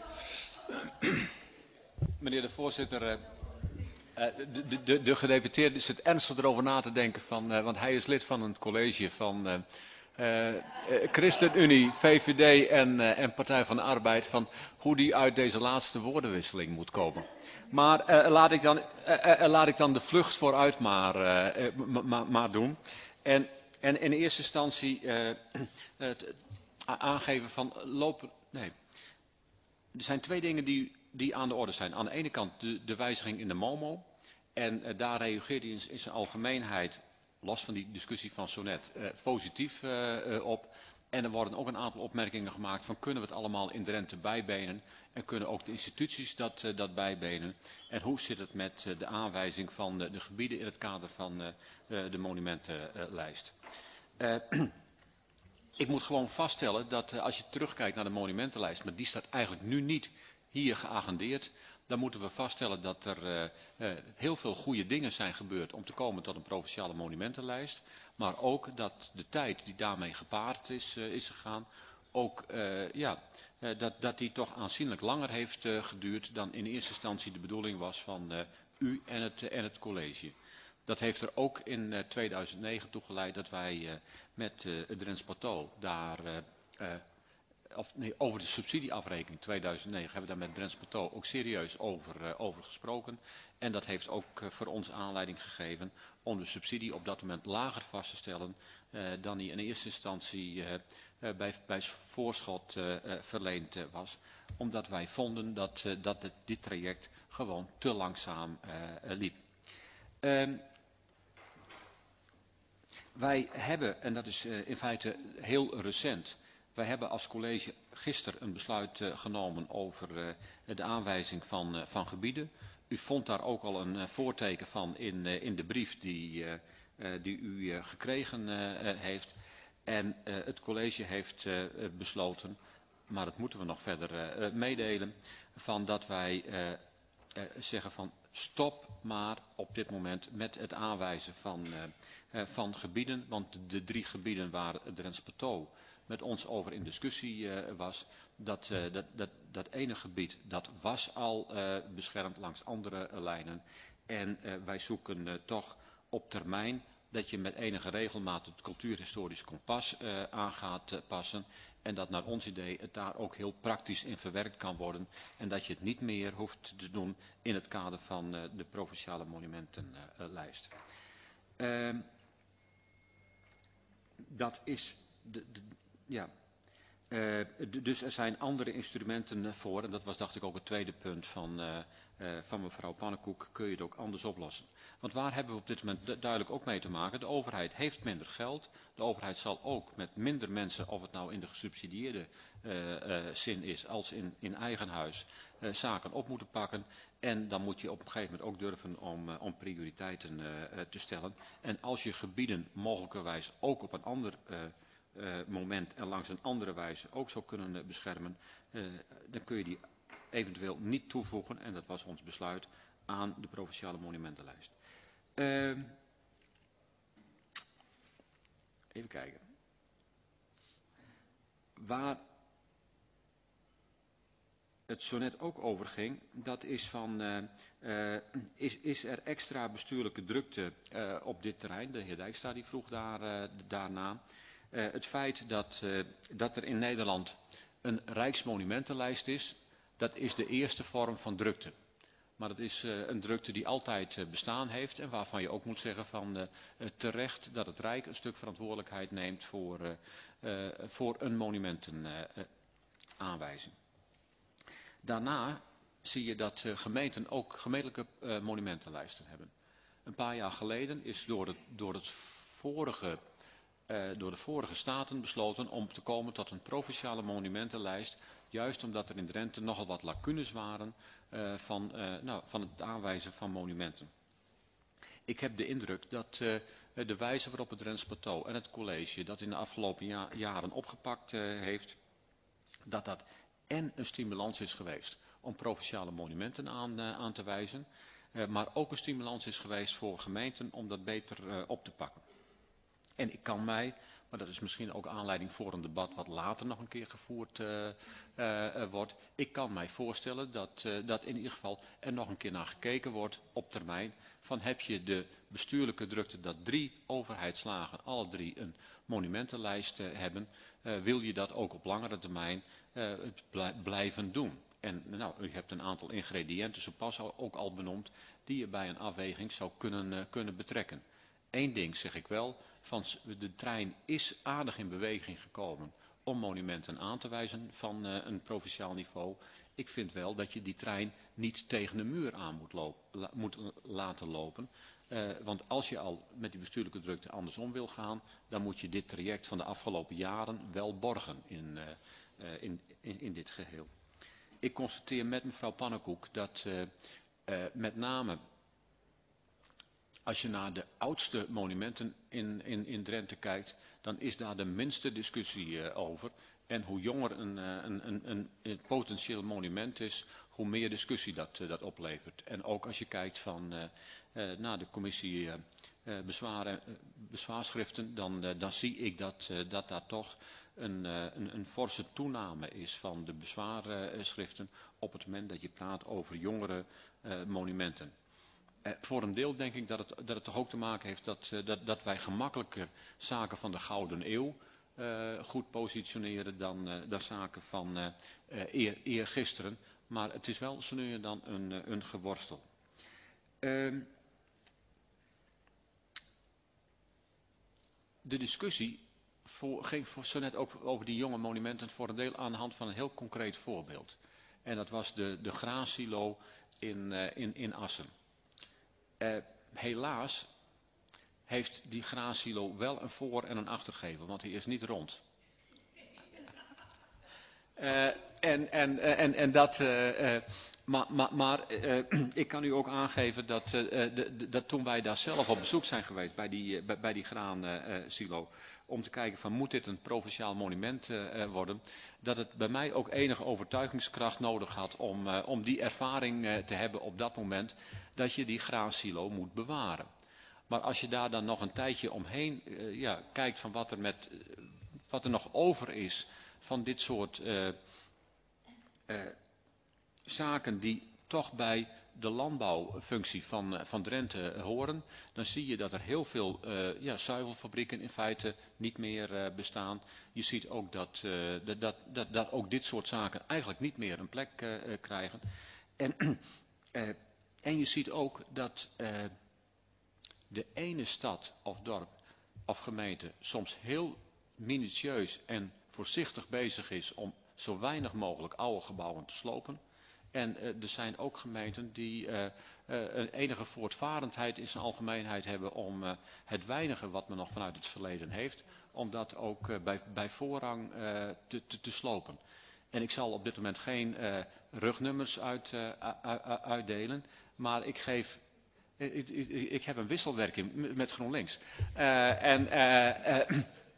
Meneer de voorzitter, uh, de, de, de gedeputeerde zit ernstig erover na te denken, van, uh, want hij is lid van een college van uh, uh, ChristenUnie, V V D en, uh, en Partij van de Arbeid, van hoe die uit deze laatste woordenwisseling moet komen. Maar uh, laat, ik dan, uh, uh, laat ik dan de vlucht vooruit maar, uh, uh, maar, maar doen. En, en in eerste instantie uh, uh, aangeven van lopen. Nee. Er zijn twee dingen die, die aan de orde zijn. Aan de ene kant de, de wijziging in de MOMO. En uh, daar reageert hij in, in zijn algemeenheid, los van die discussie van zo net, uh, positief uh, uh, op. En er worden ook een aantal opmerkingen gemaakt van kunnen we het allemaal in Drenthe bijbenen. En kunnen ook de instituties dat, uh, dat bijbenen. En hoe zit het met uh, de aanwijzing van uh, de gebieden in het kader van uh, uh, de monumentenlijst. Uh, Ik moet gewoon vaststellen dat uh, als je terugkijkt naar de monumentenlijst, maar die staat eigenlijk nu niet hier geagendeerd, dan moeten we vaststellen dat er uh, uh, heel veel goede dingen zijn gebeurd om te komen tot een provinciale monumentenlijst. Maar ook dat de tijd die daarmee gepaard is, uh, is gegaan, ook uh, ja, uh, dat, dat die toch aanzienlijk langer heeft uh, geduurd dan in eerste instantie de bedoeling was van uh, u en het, uh, en het college. Dat heeft er ook in uh, tweeduizend negen toe geleid dat wij uh, met uh, het Drents Plateau daar, uh, uh, of, nee, over de subsidieafrekening tweeduizend negen hebben we daar met het Drents Plateau ook serieus over, uh, over gesproken. En dat heeft ook uh, voor ons aanleiding gegeven om de subsidie op dat moment lager vast te stellen uh, dan die in eerste instantie uh, uh, bij, bij voorschot uh, uh, verleend uh, was. Omdat wij vonden dat, uh, dat het, dit traject gewoon te langzaam uh, uh, liep. Uh, Wij hebben, en dat is uh, in feite heel recent, wij hebben als college gisteren een besluit uh, genomen over uh, de aanwijzing van, uh, van gebieden. U vond daar ook al een uh, voorteken van in, uh, in de brief die, uh, uh, die u uh, gekregen uh, heeft. En uh, het college heeft uh, besloten, maar dat moeten we nog verder uh, meedelen, van dat wij uh, uh, zeggen van stop maar op dit moment met het aanwijzen van, uh, uh, van gebieden, want de drie gebieden waar het Drents Plateau met ons over in discussie uh, was, dat, uh, dat, dat, dat ene gebied dat was al uh, beschermd langs andere uh, lijnen. En uh, wij zoeken uh, toch op termijn dat je met enige regelmaat het cultuurhistorisch kompas uh, aan gaat uh, passen. En dat naar ons idee het daar ook heel praktisch in verwerkt kan worden. En dat je het niet meer hoeft te doen in het kader van uh, de provinciale monumentenlijst. Uh, uh, dat is de, de, ja. Uh, dus er zijn andere instrumenten voor. En dat was dacht ik ook het tweede punt van, uh, uh, van mevrouw Pannenkoek. Kun je het ook anders oplossen. Want waar hebben we op dit moment duidelijk ook mee te maken? De overheid heeft minder geld. De overheid zal ook met minder mensen, of het nou in de gesubsidieerde uh, uh, zin is als in, in eigen huis, uh, zaken op moeten pakken. En dan moet je op een gegeven moment ook durven om, uh, om prioriteiten uh, uh, te stellen. En als je gebieden mogelijkerwijs ook op een ander uh, uh, moment en langs een andere wijze ook zou kunnen uh, beschermen, uh, dan kun je die eventueel niet toevoegen, en dat was ons besluit, aan de provinciale monumentenlijst. Uh, even kijken. Waar het zo net ook over ging, dat is van, uh, uh, is, is er extra bestuurlijke drukte uh, op dit terrein? De heer Dijkstra die vroeg daar, uh, daarna. Uh, het feit dat, uh, dat er in Nederland een Rijksmonumentenlijst is, dat is de eerste vorm van drukte. Maar het is uh, een drukte die altijd uh, bestaan heeft en waarvan je ook moet zeggen van uh, uh, terecht dat het Rijk een stuk verantwoordelijkheid neemt voor, uh, uh, voor een monumentenaanwijzing. Uh, Daarna zie je dat uh, gemeenten ook gemeentelijke uh, monumentenlijsten hebben. Een paar jaar geleden is door, het, door, het vorige, uh, door de vorige staten besloten om te komen tot een provinciale monumentenlijst. Juist omdat er in Drenthe nogal wat lacunes waren uh, van, uh, nou, van het aanwijzen van monumenten. Ik heb de indruk dat uh, de wijze waarop het Drents Plateau en het college dat in de afgelopen ja jaren opgepakt uh, heeft, dat dat en een stimulans is geweest om provinciale monumenten aan, uh, aan te wijzen, uh, maar ook een stimulans is geweest voor gemeenten om dat beter uh, op te pakken. En ik kan mij, maar dat is misschien ook aanleiding voor een debat wat later nog een keer gevoerd uh, uh, wordt. Ik kan mij voorstellen dat, uh, dat in ieder geval er nog een keer naar gekeken wordt op termijn. Van heb je de bestuurlijke drukte dat drie overheidslagen, alle drie een monumentenlijst uh, hebben. Uh, wil je dat ook op langere termijn uh, blijven doen? En nou, u hebt een aantal ingrediënten zo pas ook al benoemd die je bij een afweging zou kunnen, uh, kunnen betrekken. Eén ding zeg ik wel, van de trein is aardig in beweging gekomen om monumenten aan te wijzen van uh, een provinciaal niveau. Ik vind wel dat je die trein niet tegen de muur aan moet, lopen, la, moet laten lopen. Uh, want als je al met die bestuurlijke drukte andersom wil gaan, dan moet je dit traject van de afgelopen jaren wel borgen in, uh, uh, in, in, in dit geheel. Ik constateer met mevrouw Pannenkoek dat uh, uh, met name als je naar de oudste monumenten in, in, in Drenthe kijkt, dan is daar de minste discussie uh, over. En hoe jonger een, een, een, een, een potentieel monument is, hoe meer discussie dat, uh, dat oplevert. En ook als je kijkt van, uh, uh, naar de commissie uh, uh, bezwaren, uh, bezwaarschriften, dan, uh, dan zie ik dat, uh, dat daar toch een, uh, een, een forse toename is van de bezwaarschriften op het moment dat je praat over jongere uh, monumenten. Uh, voor een deel denk ik dat het, dat het toch ook te maken heeft dat, uh, dat, dat wij gemakkelijker zaken van de Gouden Eeuw uh, goed positioneren dan, uh, dan zaken van uh, uh, eer, eergisteren. Maar het is wel zo nu en dan een, uh, een geworstel. Uh, de discussie voor, ging voor, zo net ook over die jonge monumenten voor een deel aan de hand van een heel concreet voorbeeld. En dat was de, de graansilo in, uh, in, in Assen. Uh, helaas heeft die graansilo wel een voor- en een achtergevel, want hij is niet rond. Uh, en, en, en, en dat, uh, uh, maar maar, maar uh, ik kan u ook aangeven dat, uh, de, de, dat toen wij daar zelf op bezoek zijn geweest bij die, uh, bij, bij die graansilo, uh, om te kijken van moet dit een provinciaal monument uh, worden, dat het bij mij ook enige overtuigingskracht nodig had om, uh, om die ervaring uh, te hebben op dat moment dat je die graansilo moet bewaren. Maar als je daar dan nog een tijdje omheen uh, ja, kijkt van wat er, met, uh, wat er nog over is van dit soort uh, uh, zaken die toch bij de landbouwfunctie van, van Drenthe horen, dan zie je dat er heel veel uh, ja, zuivelfabrieken in feite niet meer uh, bestaan. Je ziet ook dat, uh, dat, dat, dat, dat ook dit soort zaken eigenlijk niet meer een plek uh, krijgen. En, uh, en je ziet ook dat uh, de ene stad of dorp of gemeente soms heel minutieus en voorzichtig bezig is om zo weinig mogelijk oude gebouwen te slopen. En uh, er zijn ook gemeenten die uh, uh, een enige voortvarendheid in zijn algemeenheid hebben om uh, het weinige wat men nog vanuit het verleden heeft, om dat ook uh, bij, bij voorrang uh, te, te, te slopen. En ik zal op dit moment geen uh, rugnummers uit, uh, uitdelen, maar ik geef... Ik, ik, ik heb een wisselwerking met GroenLinks. Uh, en, uh, uh,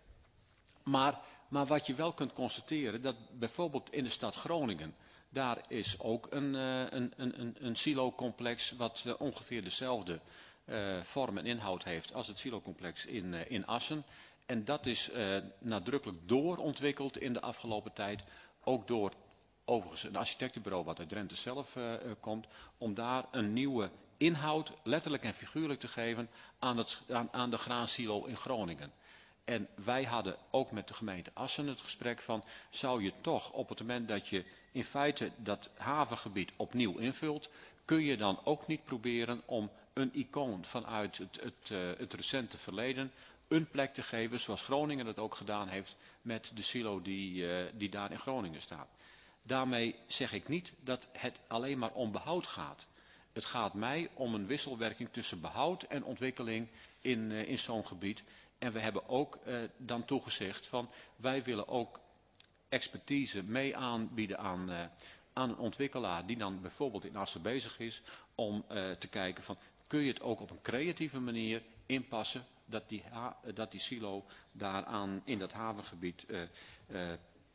maar, maar wat je wel kunt constateren, dat bijvoorbeeld in de stad Groningen, daar is ook een, een, een, een silo-complex wat uh, ongeveer dezelfde uh, vorm en inhoud heeft als het silo-complex in, uh, in Assen. En dat is uh, nadrukkelijk doorontwikkeld in de afgelopen tijd, ook door overigens een architectenbureau wat uit Drenthe zelf uh, uh, komt, om daar een nieuwe inhoud, letterlijk en figuurlijk te geven aan, het, aan, aan de graansilo in Groningen. En wij hadden ook met de gemeente Assen het gesprek van, zou je toch op het moment dat je in feite dat havengebied opnieuw invult, kun je dan ook niet proberen om een icoon vanuit het, het, uh, het recente verleden een plek te geven, zoals Groningen het ook gedaan heeft met de silo die, uh, die daar in Groningen staat. Daarmee zeg ik niet dat het alleen maar om behoud gaat. Het gaat mij om een wisselwerking tussen behoud en ontwikkeling in, uh, in zo'n gebied. En we hebben ook uh, dan toegezegd van wij willen ook expertise mee aanbieden aan, uh, aan een ontwikkelaar die dan bijvoorbeeld in Assen bezig is om uh, te kijken van kun je het ook op een creatieve manier inpassen dat die, ha dat die silo daaraan in dat havengebied uh, uh,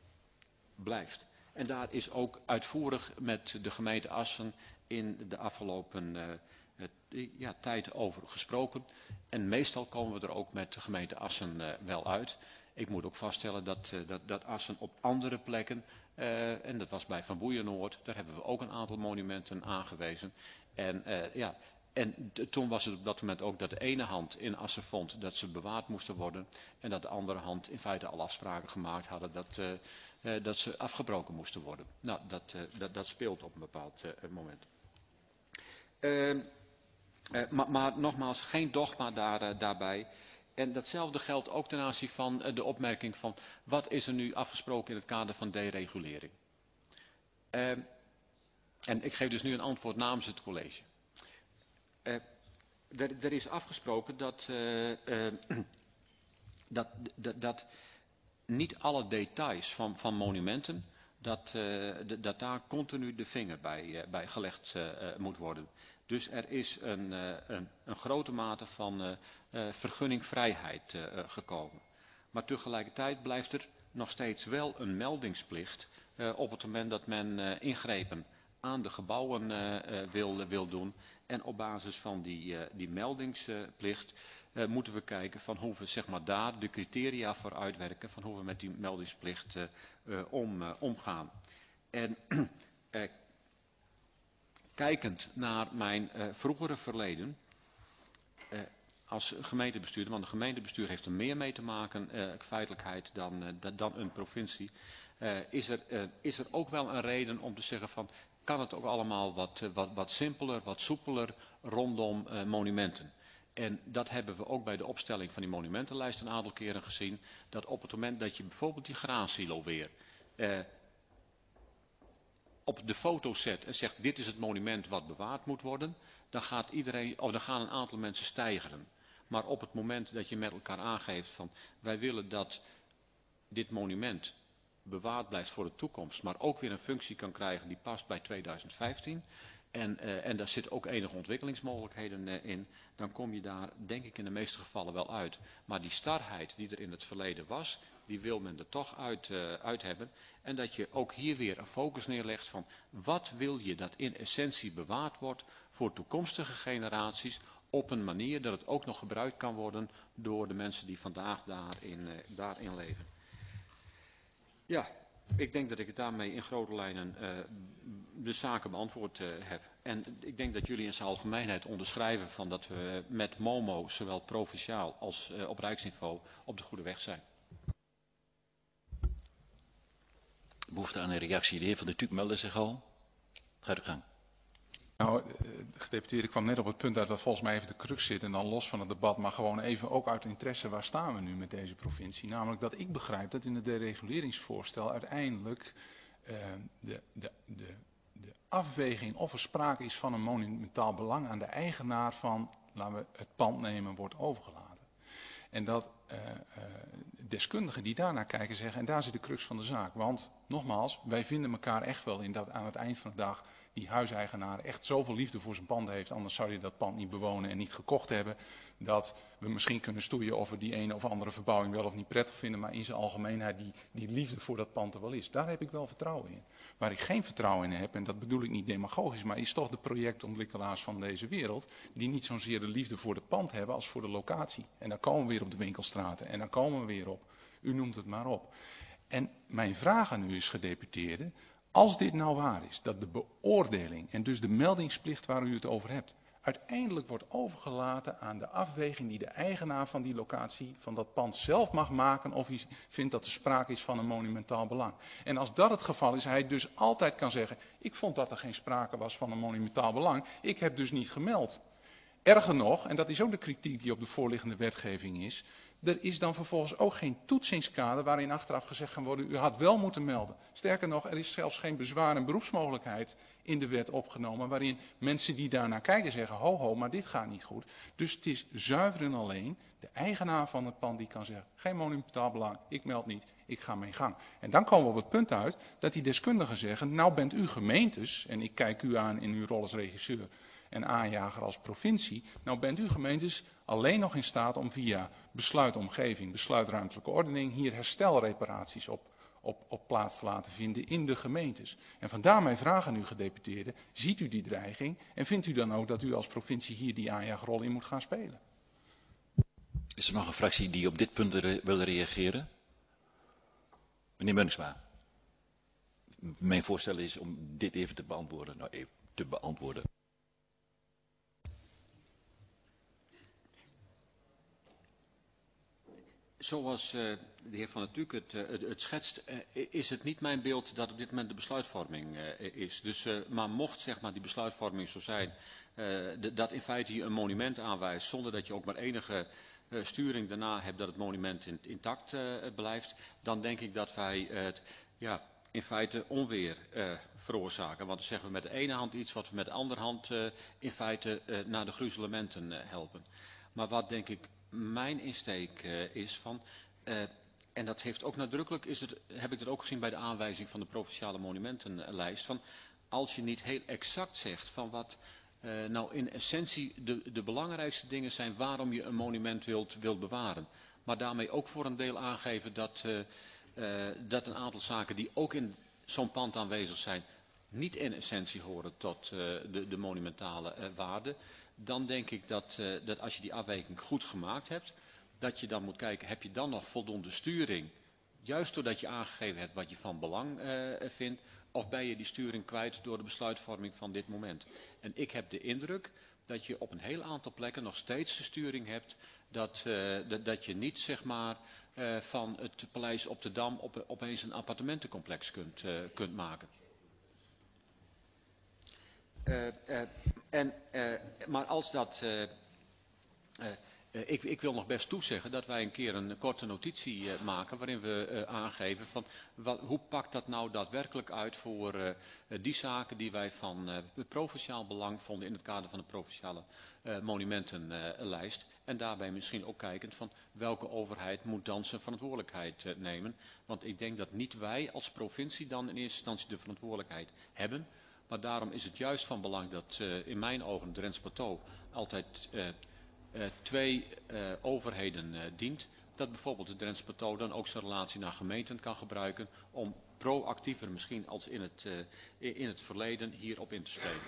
blijft. En daar is ook uitvoerig met de gemeente Assen in de afgelopen uh, uh, ja, tijd over gesproken. En meestal komen we er ook met de gemeente Assen uh, wel uit. Ik moet ook vaststellen dat, uh, dat, dat Assen op andere plekken, uh, en dat was bij Van Boeijenoord, daar hebben we ook een aantal monumenten aangewezen. En, uh, ja, en toen was het op dat moment ook dat de ene hand in Assen vond dat ze bewaard moesten worden. En dat de andere hand in feite al afspraken gemaakt hadden dat, uh, uh, dat ze afgebroken moesten worden. Nou, dat, uh, dat, dat speelt op een bepaald uh, moment. Uh, uh, maar, maar nogmaals, geen dogma daar, uh, daarbij. En datzelfde geldt ook ten aanzien van uh, de opmerking van wat is er nu afgesproken in het kader van deregulering. Uh, en ik geef dus nu een antwoord namens het college. Uh, er, er is afgesproken dat, uh, uh, dat, dat, dat niet alle details van, van monumenten, dat, uh, dat daar continu de vinger bij, uh, bij gelegd uh, moet worden. Dus er is een, uh, een, een grote mate van uh, uh, vergunningvrijheid uh, gekomen. Maar tegelijkertijd blijft er nog steeds wel een meldingsplicht uh, op het moment dat men uh, ingrepen aan de gebouwen uh, uh, wil, wil doen. En op basis van die, uh, die meldingsplicht uh, moeten we kijken van hoe we zeg maar, daar de criteria voor uitwerken. Van hoe we met die meldingsplicht uh, uh, om, uh, omgaan. En uh, kijkend naar mijn uh, vroegere verleden uh, als gemeentebestuurder. Want een gemeentebestuur heeft er meer mee te maken, uh, feitelijkheid, dan, uh, dan een provincie. Uh, is, er, uh, is er ook wel een reden om te zeggen van kan het ook allemaal wat, wat, wat simpeler, wat soepeler rondom uh, monumenten. En dat hebben we ook bij de opstelling van die monumentenlijst een aantal keren gezien. Dat op het moment dat je bijvoorbeeld die graansilo weer uh, op de foto zet en zegt dit is het monument wat bewaard moet worden. Dan, gaat iedereen, of dan gaan een aantal mensen steigeren. Maar op het moment dat je met elkaar aangeeft van wij willen dat dit monument bewaard blijft voor de toekomst, maar ook weer een functie kan krijgen die past bij tweeduizend vijftien. En, uh, en daar zitten ook enige ontwikkelingsmogelijkheden uh, in, dan kom je daar denk ik in de meeste gevallen wel uit. Maar die starheid die er in het verleden was, die wil men er toch uit, uh, uit hebben. En dat je ook hier weer een focus neerlegt van wat wil je dat in essentie bewaard wordt voor toekomstige generaties op een manier dat het ook nog gebruikt kan worden door de mensen die vandaag daarin, uh, daarin leven. Ja. Ik denk dat ik het daarmee in grote lijnen uh, de zaken beantwoord uh, heb. En ik denk dat jullie in zijn algemeenheid onderschrijven van dat we met MOMO, zowel provinciaal als uh, op rijksniveau, op de goede weg zijn. Behoefte aan een reactie. De heer Van der Tuuk meldde zich al. Ga uw gang. Nou, de gedeputeerde kwam net op het punt uit wat volgens mij even de crux zit. En dan los van het debat, maar gewoon even ook uit interesse, waar staan we nu met deze provincie? Namelijk dat ik begrijp dat in het dereguleringsvoorstel uiteindelijk uh, de, de, de, de afweging of er sprake is van een monumentaal belang aan de eigenaar van, laten we het pand nemen, wordt overgelaten. En dat uh, uh, deskundigen die daarnaar kijken zeggen, en daar zit de crux van de zaak. Want, nogmaals, wij vinden elkaar echt wel in dat aan het eind van de dag die huiseigenaar echt zoveel liefde voor zijn pand heeft, anders zou hij dat pand niet bewonen en niet gekocht hebben, dat we misschien kunnen stoeien of we die ene of andere verbouwing wel of niet prettig vinden, maar in zijn algemeenheid die, die liefde voor dat pand er wel is. Daar heb ik wel vertrouwen in. Waar ik geen vertrouwen in heb, en dat bedoel ik niet demagogisch, maar is toch de projectontwikkelaars van deze wereld, die niet zozeer de liefde voor het pand hebben als voor de locatie. En dan komen we weer op de winkelstraten en dan komen we weer op. U noemt het maar op. En mijn vraag aan u is, gedeputeerde, als dit nou waar is, dat de beoordeling en dus de meldingsplicht waar u het over hebt, uiteindelijk wordt overgelaten aan de afweging die de eigenaar van die locatie, van dat pand zelf mag maken of hij vindt dat er sprake is van een monumentaal belang. En als dat het geval is, hij dus altijd kan zeggen, ik vond dat er geen sprake was van een monumentaal belang, ik heb dus niet gemeld. Erger nog, en dat is ook de kritiek die op de voorliggende wetgeving is, er is dan vervolgens ook geen toetsingskader waarin achteraf gezegd kan worden, u had wel moeten melden. Sterker nog, er is zelfs geen bezwaar- en beroepsmogelijkheid in de wet opgenomen, waarin mensen die daarnaar kijken zeggen, ho ho, maar dit gaat niet goed. Dus het is zuiver en alleen de eigenaar van het pand die kan zeggen, geen monumentaal belang, ik meld niet, ik ga mijn gang. En dan komen we op het punt uit dat die deskundigen zeggen, nou bent u gemeentes, en ik kijk u aan in uw rol als regisseur en aanjager als provincie, nou bent u gemeentes alleen nog in staat om via besluitomgeving, besluitruimtelijke ordening, hier herstelreparaties op, op, op plaats te laten vinden in de gemeentes. En vandaar mijn vraag aan u, gedeputeerde, ziet u die dreiging en vindt u dan ook dat u als provincie hier die aanjagerrol in moet gaan spelen? Is er nog een fractie die op dit punt re- wil reageren? Meneer Munksma. Mijn voorstel is om dit even te beantwoorden. Nou, even te beantwoorden. Zoals uh, de heer Van der Tuuk het, uh, het, het schetst, uh, is het niet mijn beeld dat op dit moment de besluitvorming uh, is. Dus, uh, maar mocht zeg maar, die besluitvorming zo zijn, uh, de, dat in feite je een monument aanwijst, zonder dat je ook maar enige uh, sturing daarna hebt dat het monument in, intact uh, blijft, dan denk ik dat wij uh, het, ja, in feite onweer uh, veroorzaken. Want dan zeggen we met de ene hand iets wat we met de andere hand uh, in feite uh, naar de gruzelementen uh, helpen. Maar wat denk ik mijn insteek uh, is van, uh, en dat heeft ook nadrukkelijk, is het, heb ik dat ook gezien bij de aanwijzing van de provinciale monumentenlijst, van als je niet heel exact zegt van wat uh, nou in essentie de, de belangrijkste dingen zijn waarom je een monument wilt, wilt bewaren. Maar daarmee ook voor een deel aangeven dat, uh, uh, dat een aantal zaken die ook in zo'n pand aanwezig zijn, niet in essentie horen tot uh, de, de monumentale uh, waarde. Dan denk ik dat, uh, dat als je die afweging goed gemaakt hebt, dat je dan moet kijken, heb je dan nog voldoende sturing? Juist doordat je aangegeven hebt wat je van belang uh, vindt, of ben je die sturing kwijt door de besluitvorming van dit moment? En ik heb de indruk dat je op een heel aantal plekken nog steeds de sturing hebt, dat, uh, dat, dat je niet zeg maar uh, van het paleis op de Dam op, opeens een appartementencomplex kunt, uh, kunt maken. Uh, uh, en, uh, maar als dat, uh, uh, Uh, ik, ik wil nog best toezeggen dat wij een keer een korte notitie uh, maken waarin we uh, aangeven van wat, hoe pakt dat nou daadwerkelijk uit voor uh, die zaken die wij van uh, provinciaal belang vonden in het kader van de provinciale uh, monumentenlijst. Uh, en daarbij misschien ook kijkend van welke overheid moet dan zijn verantwoordelijkheid uh, nemen. Want ik denk dat niet wij als provincie dan in eerste instantie de verantwoordelijkheid hebben. Maar daarom is het juist van belang dat uh, in mijn ogen het Drents Plateau altijd uh, uh, twee uh, overheden uh, dient. Dat bijvoorbeeld het Drents Plateau dan ook zijn relatie naar gemeenten kan gebruiken om proactiever misschien als in het, uh, in het verleden hierop in te spelen.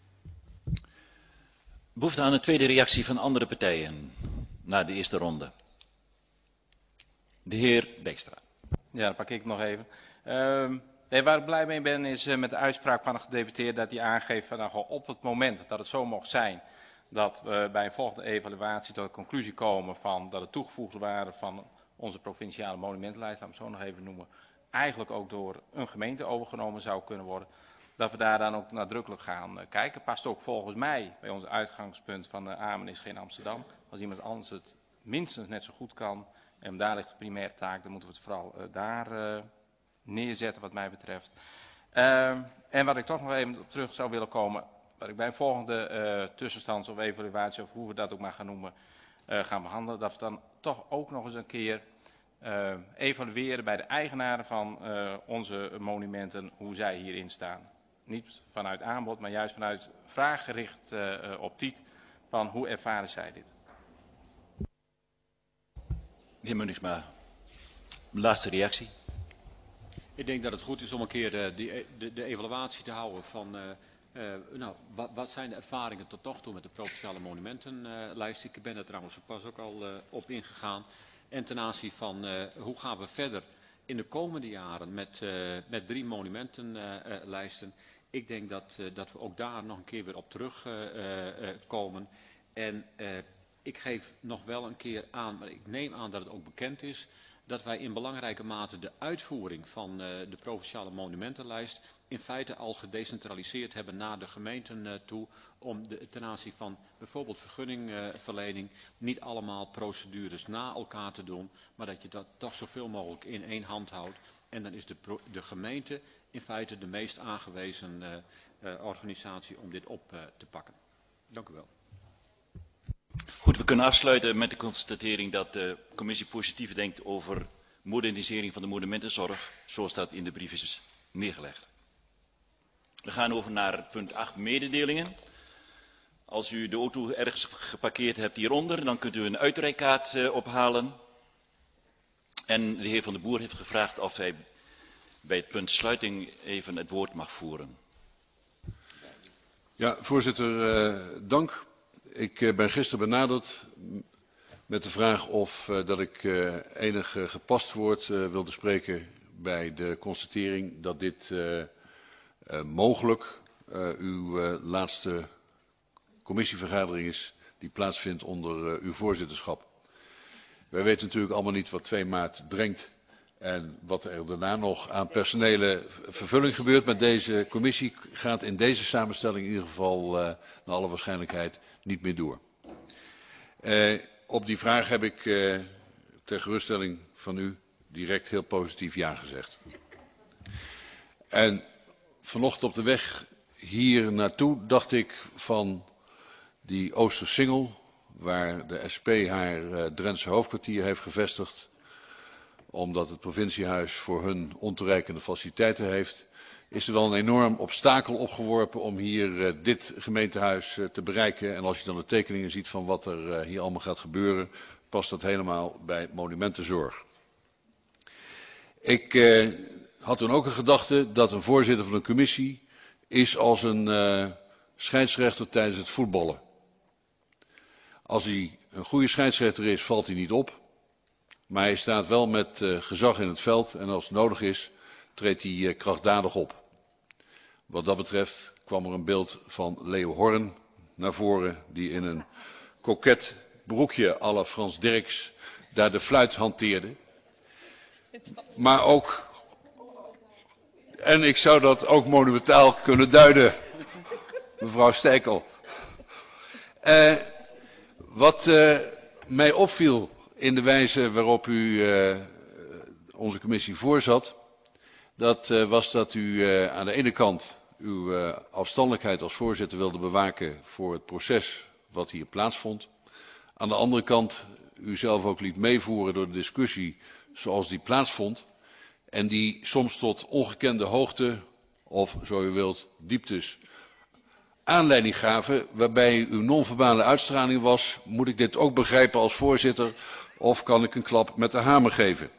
Behoefte aan een tweede reactie van andere partijen na de eerste ronde. De heer Dijkstra. Ja, dan pak ik het nog even. Uh, nee, waar ik blij mee ben is uh, met de uitspraak van een gedeputeerde dat hij aangeeft van nou, op het moment dat het zo mocht zijn dat we bij een volgende evaluatie tot de conclusie komen van dat het toegevoegde waarde van onze provinciale monumentenlijst, laat ik het zo nog even noemen, eigenlijk ook door een gemeente overgenomen zou kunnen worden. Dat we daar dan ook nadrukkelijk gaan uh, kijken. Past ook volgens mij bij ons uitgangspunt van uh, Amen is geen Amsterdam. Als iemand anders het minstens net zo goed kan en daar ligt de primaire taak, dan moeten we het vooral uh, daar uh, neerzetten wat mij betreft. Uh, en wat ik toch nog even op terug zou willen komen, wat ik bij een volgende uh, tussenstands of evaluatie of hoe we dat ook maar gaan noemen, uh, gaan behandelen, dat we dan toch ook nog eens een keer uh, evalueren bij de eigenaren van uh, onze monumenten, hoe zij hierin staan. Niet vanuit aanbod, maar juist vanuit vraaggericht uh, optiek van hoe ervaren zij dit. De heer Munnigsma, laatste reactie. Ik denk dat het goed is om een keer de, de, de, de evaluatie te houden van uh, uh, nou, wat, wat zijn de ervaringen tot nog toe met de provinciale monumentenlijst. Uh, ik ben er trouwens pas ook al uh, op ingegaan. En ten aanzien van uh, hoe gaan we verder in de komende jaren met, uh, met drie monumentenlijsten. Uh, ik denk dat, uh, dat we ook daar nog een keer weer op terugkomen. Uh, uh, en uh, ik geef nog wel een keer aan, maar ik neem aan dat het ook bekend is, dat wij in belangrijke mate de uitvoering van uh, de provinciale monumentenlijst in feite al gedecentraliseerd hebben naar de gemeenten uh, toe, om de, ten aanzien van bijvoorbeeld vergunningverlening uh, niet allemaal procedures na elkaar te doen, maar dat je dat toch zoveel mogelijk in één hand houdt. En dan is de, pro, de gemeente in feite de meest aangewezen uh, uh, organisatie om dit op uh, te pakken. Dank u wel. Goed, we kunnen afsluiten met de constatering dat de commissie positief denkt over modernisering van de monumentenzorg, zoals dat in de brief is neergelegd. We gaan over naar punt acht, mededelingen. Als u de auto ergens geparkeerd hebt hieronder, dan kunt u een uitrijkaart uh, ophalen. En de heer Van der Boer heeft gevraagd of hij bij het punt sluiting even het woord mag voeren. Ja, voorzitter, uh, dank. Ik uh, ben gisteren benaderd met de vraag of uh, dat ik uh, enig uh, gepast woord uh, wilde spreken bij de constatering dat dit uh, uh, mogelijk uh, uw uh, laatste commissievergadering is die plaatsvindt onder uh, uw voorzitterschap. Wij weten natuurlijk allemaal niet wat twee maart brengt en wat er daarna nog aan personele vervulling gebeurt. Maar deze commissie gaat in deze samenstelling in ieder geval uh, naar alle waarschijnlijkheid niet meer door. Uh, op die vraag heb ik uh, ter geruststelling van u direct heel positief ja gezegd. En vanochtend op de weg hier naartoe dacht ik van die Oostersingel, waar de S P haar uh, Drentse hoofdkwartier heeft gevestigd, omdat het provinciehuis voor hun ontoereikende faciliteiten heeft, is er wel een enorm obstakel opgeworpen om hier uh, dit gemeentehuis uh, te bereiken. En als je dan de tekeningen ziet van wat er uh, hier allemaal gaat gebeuren, past dat helemaal bij monumentenzorg. Ik uh, had toen ook een gedachte dat een voorzitter van een commissie is als een uh, scheidsrechter tijdens het voetballen. Als hij een goede scheidsrechter is, valt hij niet op. Maar hij staat wel met uh, gezag in het veld en als het nodig is, treedt hij uh, krachtdadig op. Wat dat betreft kwam er een beeld van Leo Horn naar voren, die in een koket broekje à la Frans Dirks daar de fluit hanteerde. Maar ook, en ik zou dat ook monumentaal kunnen duiden, mevrouw Steikel. Uh, wat... Uh, mij opviel in de wijze waarop u uh, onze commissie voorzat, dat uh, was dat u uh, aan de ene kant uw uh, afstandelijkheid als voorzitter wilde bewaken voor het proces wat hier plaatsvond. Aan de andere kant u zelf ook liet meevoeren door de discussie zoals die plaatsvond. En die soms tot ongekende hoogte, of zo u wilt, dieptes, aanleiding gaven, waarbij uw non-verbale uitstraling was, moet ik dit ook begrijpen als voorzitter, of kan ik een klap met de hamer geven?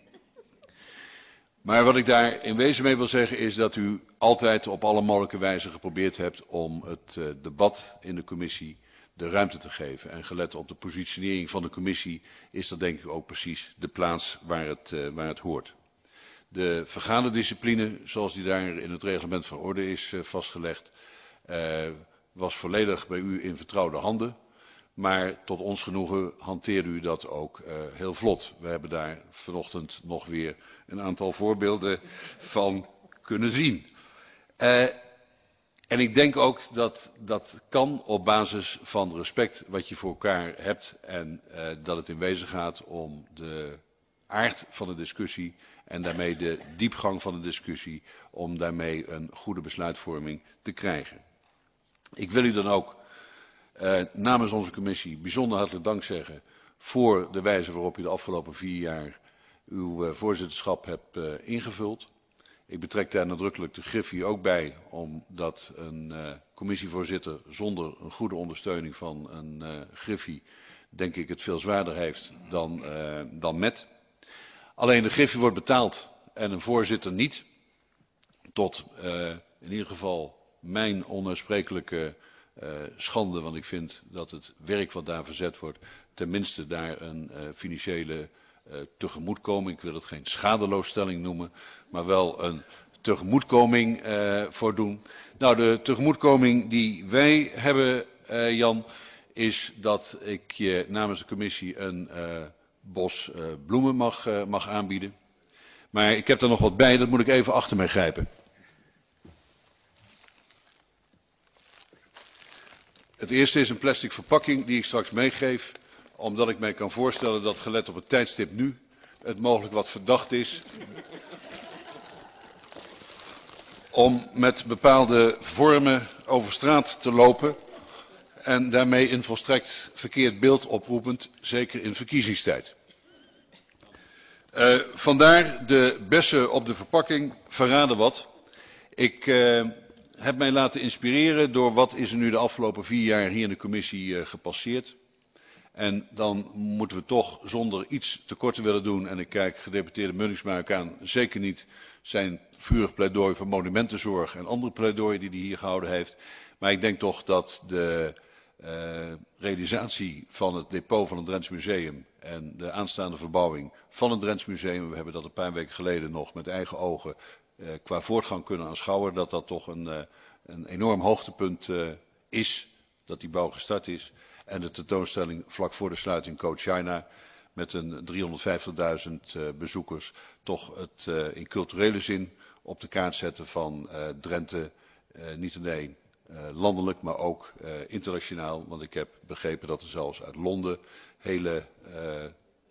Maar wat ik daar in wezen mee wil zeggen is dat u altijd op alle mogelijke wijze geprobeerd hebt om het uh, debat in de commissie de ruimte te geven. En gelet op de positionering van de commissie is dat denk ik ook precies de plaats waar het, uh, waar het hoort. De vergaderdiscipline, zoals die daar in het reglement van orde is uh, vastgelegd, uh, was volledig bij u in vertrouwde handen. Maar tot ons genoegen hanteerde u dat ook uh, heel vlot. We hebben daar vanochtend nog weer een aantal voorbeelden van kunnen zien. Uh, en ik denk ook dat dat kan op basis van respect wat je voor elkaar hebt en uh, dat het in wezen gaat om de aard van de discussie en daarmee de diepgang van de discussie, om daarmee een goede besluitvorming te krijgen. Ik wil u dan ook uh, namens onze commissie bijzonder hartelijk dank zeggen voor de wijze waarop u de afgelopen vier jaar uw uh, voorzitterschap hebt uh, ingevuld. Ik betrek daar nadrukkelijk de Griffie ook bij, omdat een uh, commissievoorzitter zonder een goede ondersteuning van een uh, Griffie, denk ik, het veel zwaarder heeft dan, uh, dan met. Alleen de Griffie wordt betaald en een voorzitter niet. Tot uh, in ieder geval mijn onuitsprekelijke uh, schande, want ik vind dat het werk wat daar verzet wordt, tenminste daar een uh, financiële uh, tegemoetkoming, ik wil het geen schadeloosstelling noemen, maar wel een tegemoetkoming uh, voor doen. Nou, de tegemoetkoming die wij hebben, uh, Jan, is dat ik je namens de commissie een uh, bos uh, bloemen mag, uh, mag aanbieden. Maar ik heb er nog wat bij, dat moet ik even achter mij grijpen. Het eerste is een plastic verpakking die ik straks meegeef, omdat ik mij kan voorstellen dat gelet op het tijdstip nu het mogelijk wat verdacht is om met bepaalde vormen over straat te lopen en daarmee een volstrekt verkeerd beeld oproepend, zeker in verkiezingstijd. Uh, vandaar de bessen op de verpakking verraden wat. Ik uh, heb mij laten inspireren door wat is er nu de afgelopen vier jaar hier in de commissie uh, gepasseerd. En dan moeten we toch zonder iets tekort te willen doen, en ik kijk gedeputeerde Munningsma aan, zeker niet zijn vurig pleidooi voor monumentenzorg en andere pleidooien die hij hier gehouden heeft. Maar ik denk toch dat de uh, realisatie van het depot van het Drents Museum en de aanstaande verbouwing van het Drents Museum, we hebben dat een paar weken geleden nog met eigen ogen uh, qua voortgang kunnen aanschouwen, dat dat toch een, uh, een enorm hoogtepunt uh, is, dat die bouw gestart is. En de tentoonstelling vlak voor de sluiting Code China met een driehonderdvijftigduizend uh, bezoekers toch het uh, in culturele zin op de kaart zetten van uh, Drenthe, uh, niet alleen uh, landelijk maar ook uh, internationaal. Want ik heb begrepen dat er zelfs uit Londen hele, uh,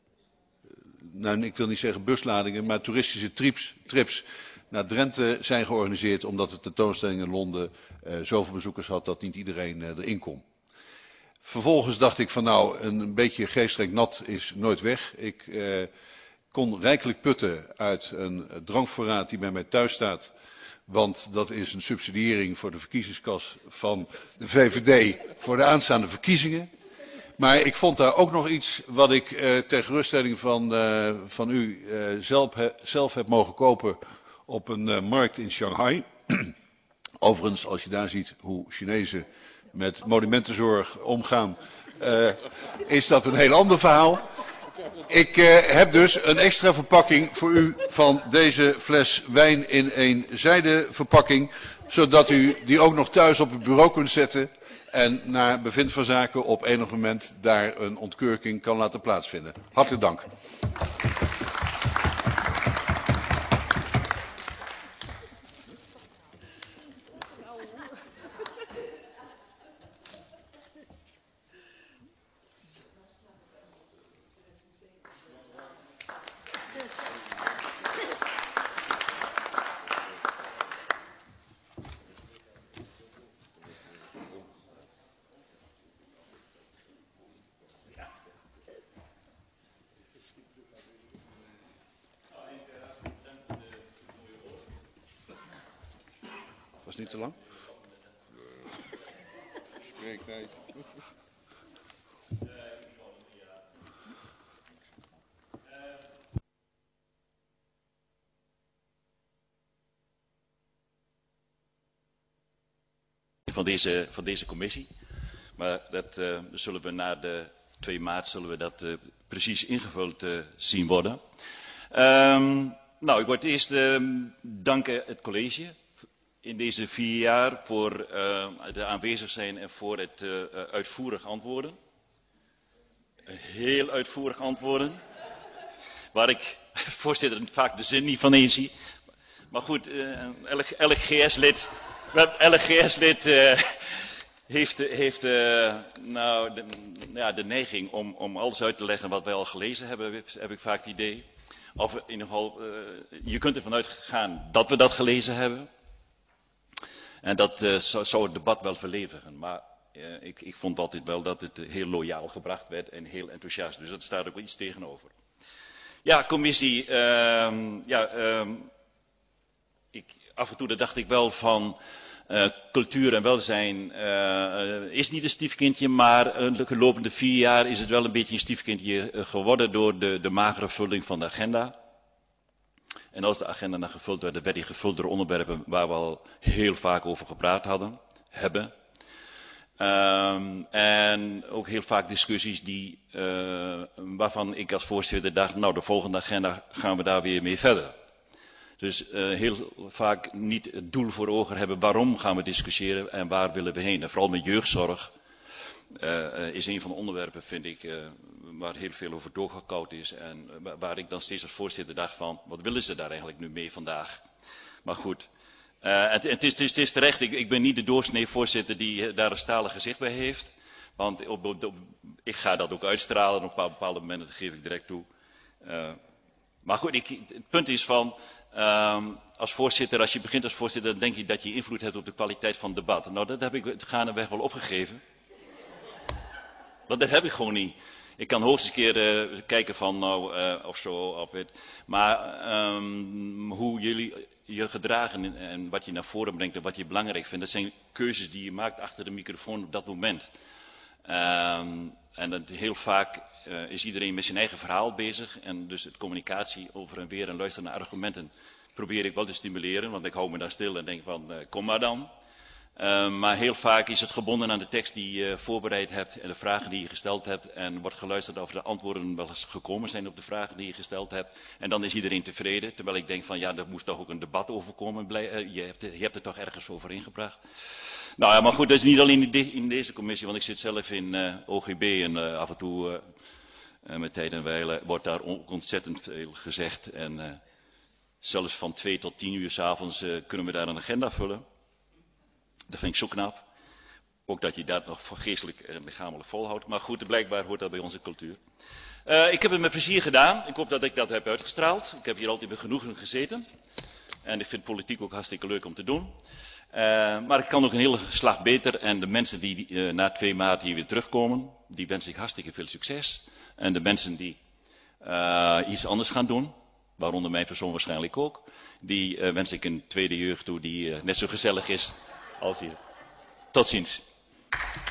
nou ik wil niet zeggen busladingen, maar toeristische trips, trips naar Drenthe zijn georganiseerd omdat de tentoonstelling in Londen uh, zoveel bezoekers had dat niet iedereen uh, erin kon. Vervolgens dacht ik van nou, een beetje geestelijk nat is nooit weg. Ik eh, kon rijkelijk putten uit een drankvoorraad die bij mij thuis staat. Want dat is een subsidiëring voor de verkiezingskas van de V V D voor de aanstaande verkiezingen. Maar ik vond daar ook nog iets wat ik eh, ter geruststelling van, uh, van u uh, zelf, he, zelf heb mogen kopen op een uh, markt in Shanghai. Overigens, als je daar ziet hoe Chinezen met monumentenzorg omgaan, uh, is dat een heel ander verhaal. Ik uh, heb dus een extra verpakking voor u van deze fles wijn in een zijden verpakking, zodat u die ook nog thuis op het bureau kunt zetten en naar bevind van zaken op enig moment daar een ontkurking kan laten plaatsvinden. Hartelijk dank. Was niet te lang? Spreektijd. Van deze, van deze commissie. Maar dat uh, zullen we na de twee maart zullen we dat uh, precies ingevuld uh, zien worden. Um, nou, ik wil het eerst uh, danken het college in deze vier jaar voor uh, het aanwezig zijn en voor het uh, uitvoerig antwoorden. Heel uitvoerig antwoorden. Waar ik, voorzitter, vaak de zin niet van in zie. Maar goed, uh, elk, elk G S-lid, elk G S-lid uh, heeft, heeft uh, nou, de, ja, de neiging om, om alles uit te leggen wat wij al gelezen hebben, heb ik vaak het idee. Of in ieder geval, uh, je kunt ervan uitgaan dat we dat gelezen hebben. En dat uh, zou, zou het debat wel verlevigen. Maar uh, ik, ik vond altijd wel dat het heel loyaal gebracht werd en heel enthousiast. Dus dat staat ook wel iets tegenover. Ja, commissie. Uh, ja, uh, ik, af en toe dacht ik wel van uh, cultuur en welzijn uh, is niet een stiefkindje, maar uh, de gelopende vier jaar is het wel een beetje een stiefkindje uh, geworden door de, de magere vulling van de agenda. En als de agenda dan gevuld werd, dan werd die gevuld door onderwerpen waar we al heel vaak over gepraat hadden, hebben. Um, en ook heel vaak discussies die, uh, waarvan ik als voorzitter dacht, nou de volgende agenda gaan we daar weer mee verder. Dus uh, heel vaak niet het doel voor ogen hebben waarom gaan we discussiëren en waar willen we heen. En vooral met jeugdzorg uh, is een van de onderwerpen, vind ik, uh, waar heel veel over doorgekoud is. En uh, waar ik dan steeds als voorzitter dacht van, wat willen ze daar eigenlijk nu mee vandaag? Maar goed, uh, het, het, is, het, is, het is terecht, ik, ik ben niet de doorsnee voorzitter die uh, daar een stalen gezicht bij heeft. Want op, op, op, ik ga dat ook uitstralen en op bepaalde momenten, dat geef ik direct toe. Uh, maar goed, ik, het punt is van, um, als voorzitter, als je begint als voorzitter, dan denk je dat je invloed hebt op de kwaliteit van het debat. Nou, dat heb ik het gaandeweg wel opgegeven. Want dat heb ik gewoon niet. Ik kan hoogstens een keer uh, kijken van, nou, uh, of zo, of het. Maar um, hoe jullie je gedragen en, en wat je naar voren brengt en wat je belangrijk vindt, dat zijn keuzes die je maakt achter de microfoon op dat moment. Um, en dat heel vaak uh, is iedereen met zijn eigen verhaal bezig. En dus de communicatie over en weer en luisteren naar argumenten probeer ik wel te stimuleren. Want ik hou me daar stil en denk van, uh, kom maar dan. Uh, maar heel vaak is het gebonden aan de tekst die je voorbereid hebt en de vragen die je gesteld hebt. En wordt geluisterd of de antwoorden wel eens gekomen zijn op de vragen die je gesteld hebt. En dan is iedereen tevreden. Terwijl ik denk van, ja, er moest toch ook een debat over komen. Je hebt, je hebt het toch ergens over ingebracht. Nou ja, maar goed, dat is niet alleen in deze commissie, want ik zit zelf in uh, O G B en uh, af en toe, uh, uh, met tijd en wijle, wordt daar ontzettend veel gezegd. En uh, zelfs van twee tot tien uur 's avonds uh, kunnen we daar een agenda vullen. Dat vind ik zo knap. Ook dat je dat nog geestelijk en lichamelijk volhoudt. Maar goed, blijkbaar hoort dat bij onze cultuur. Uh, ik heb het met plezier gedaan. Ik hoop dat ik dat heb uitgestraald. Ik heb hier altijd met genoegen gezeten. En ik vind politiek ook hartstikke leuk om te doen. Uh, maar ik kan ook een hele slag beter. En de mensen die uh, na twee maart hier weer terugkomen, die wens ik hartstikke veel succes. En de mensen die uh, iets anders gaan doen, waaronder mijn persoon waarschijnlijk ook, die uh, wens ik een tweede jeugd toe die uh, net zo gezellig is als hier. Tot ziens.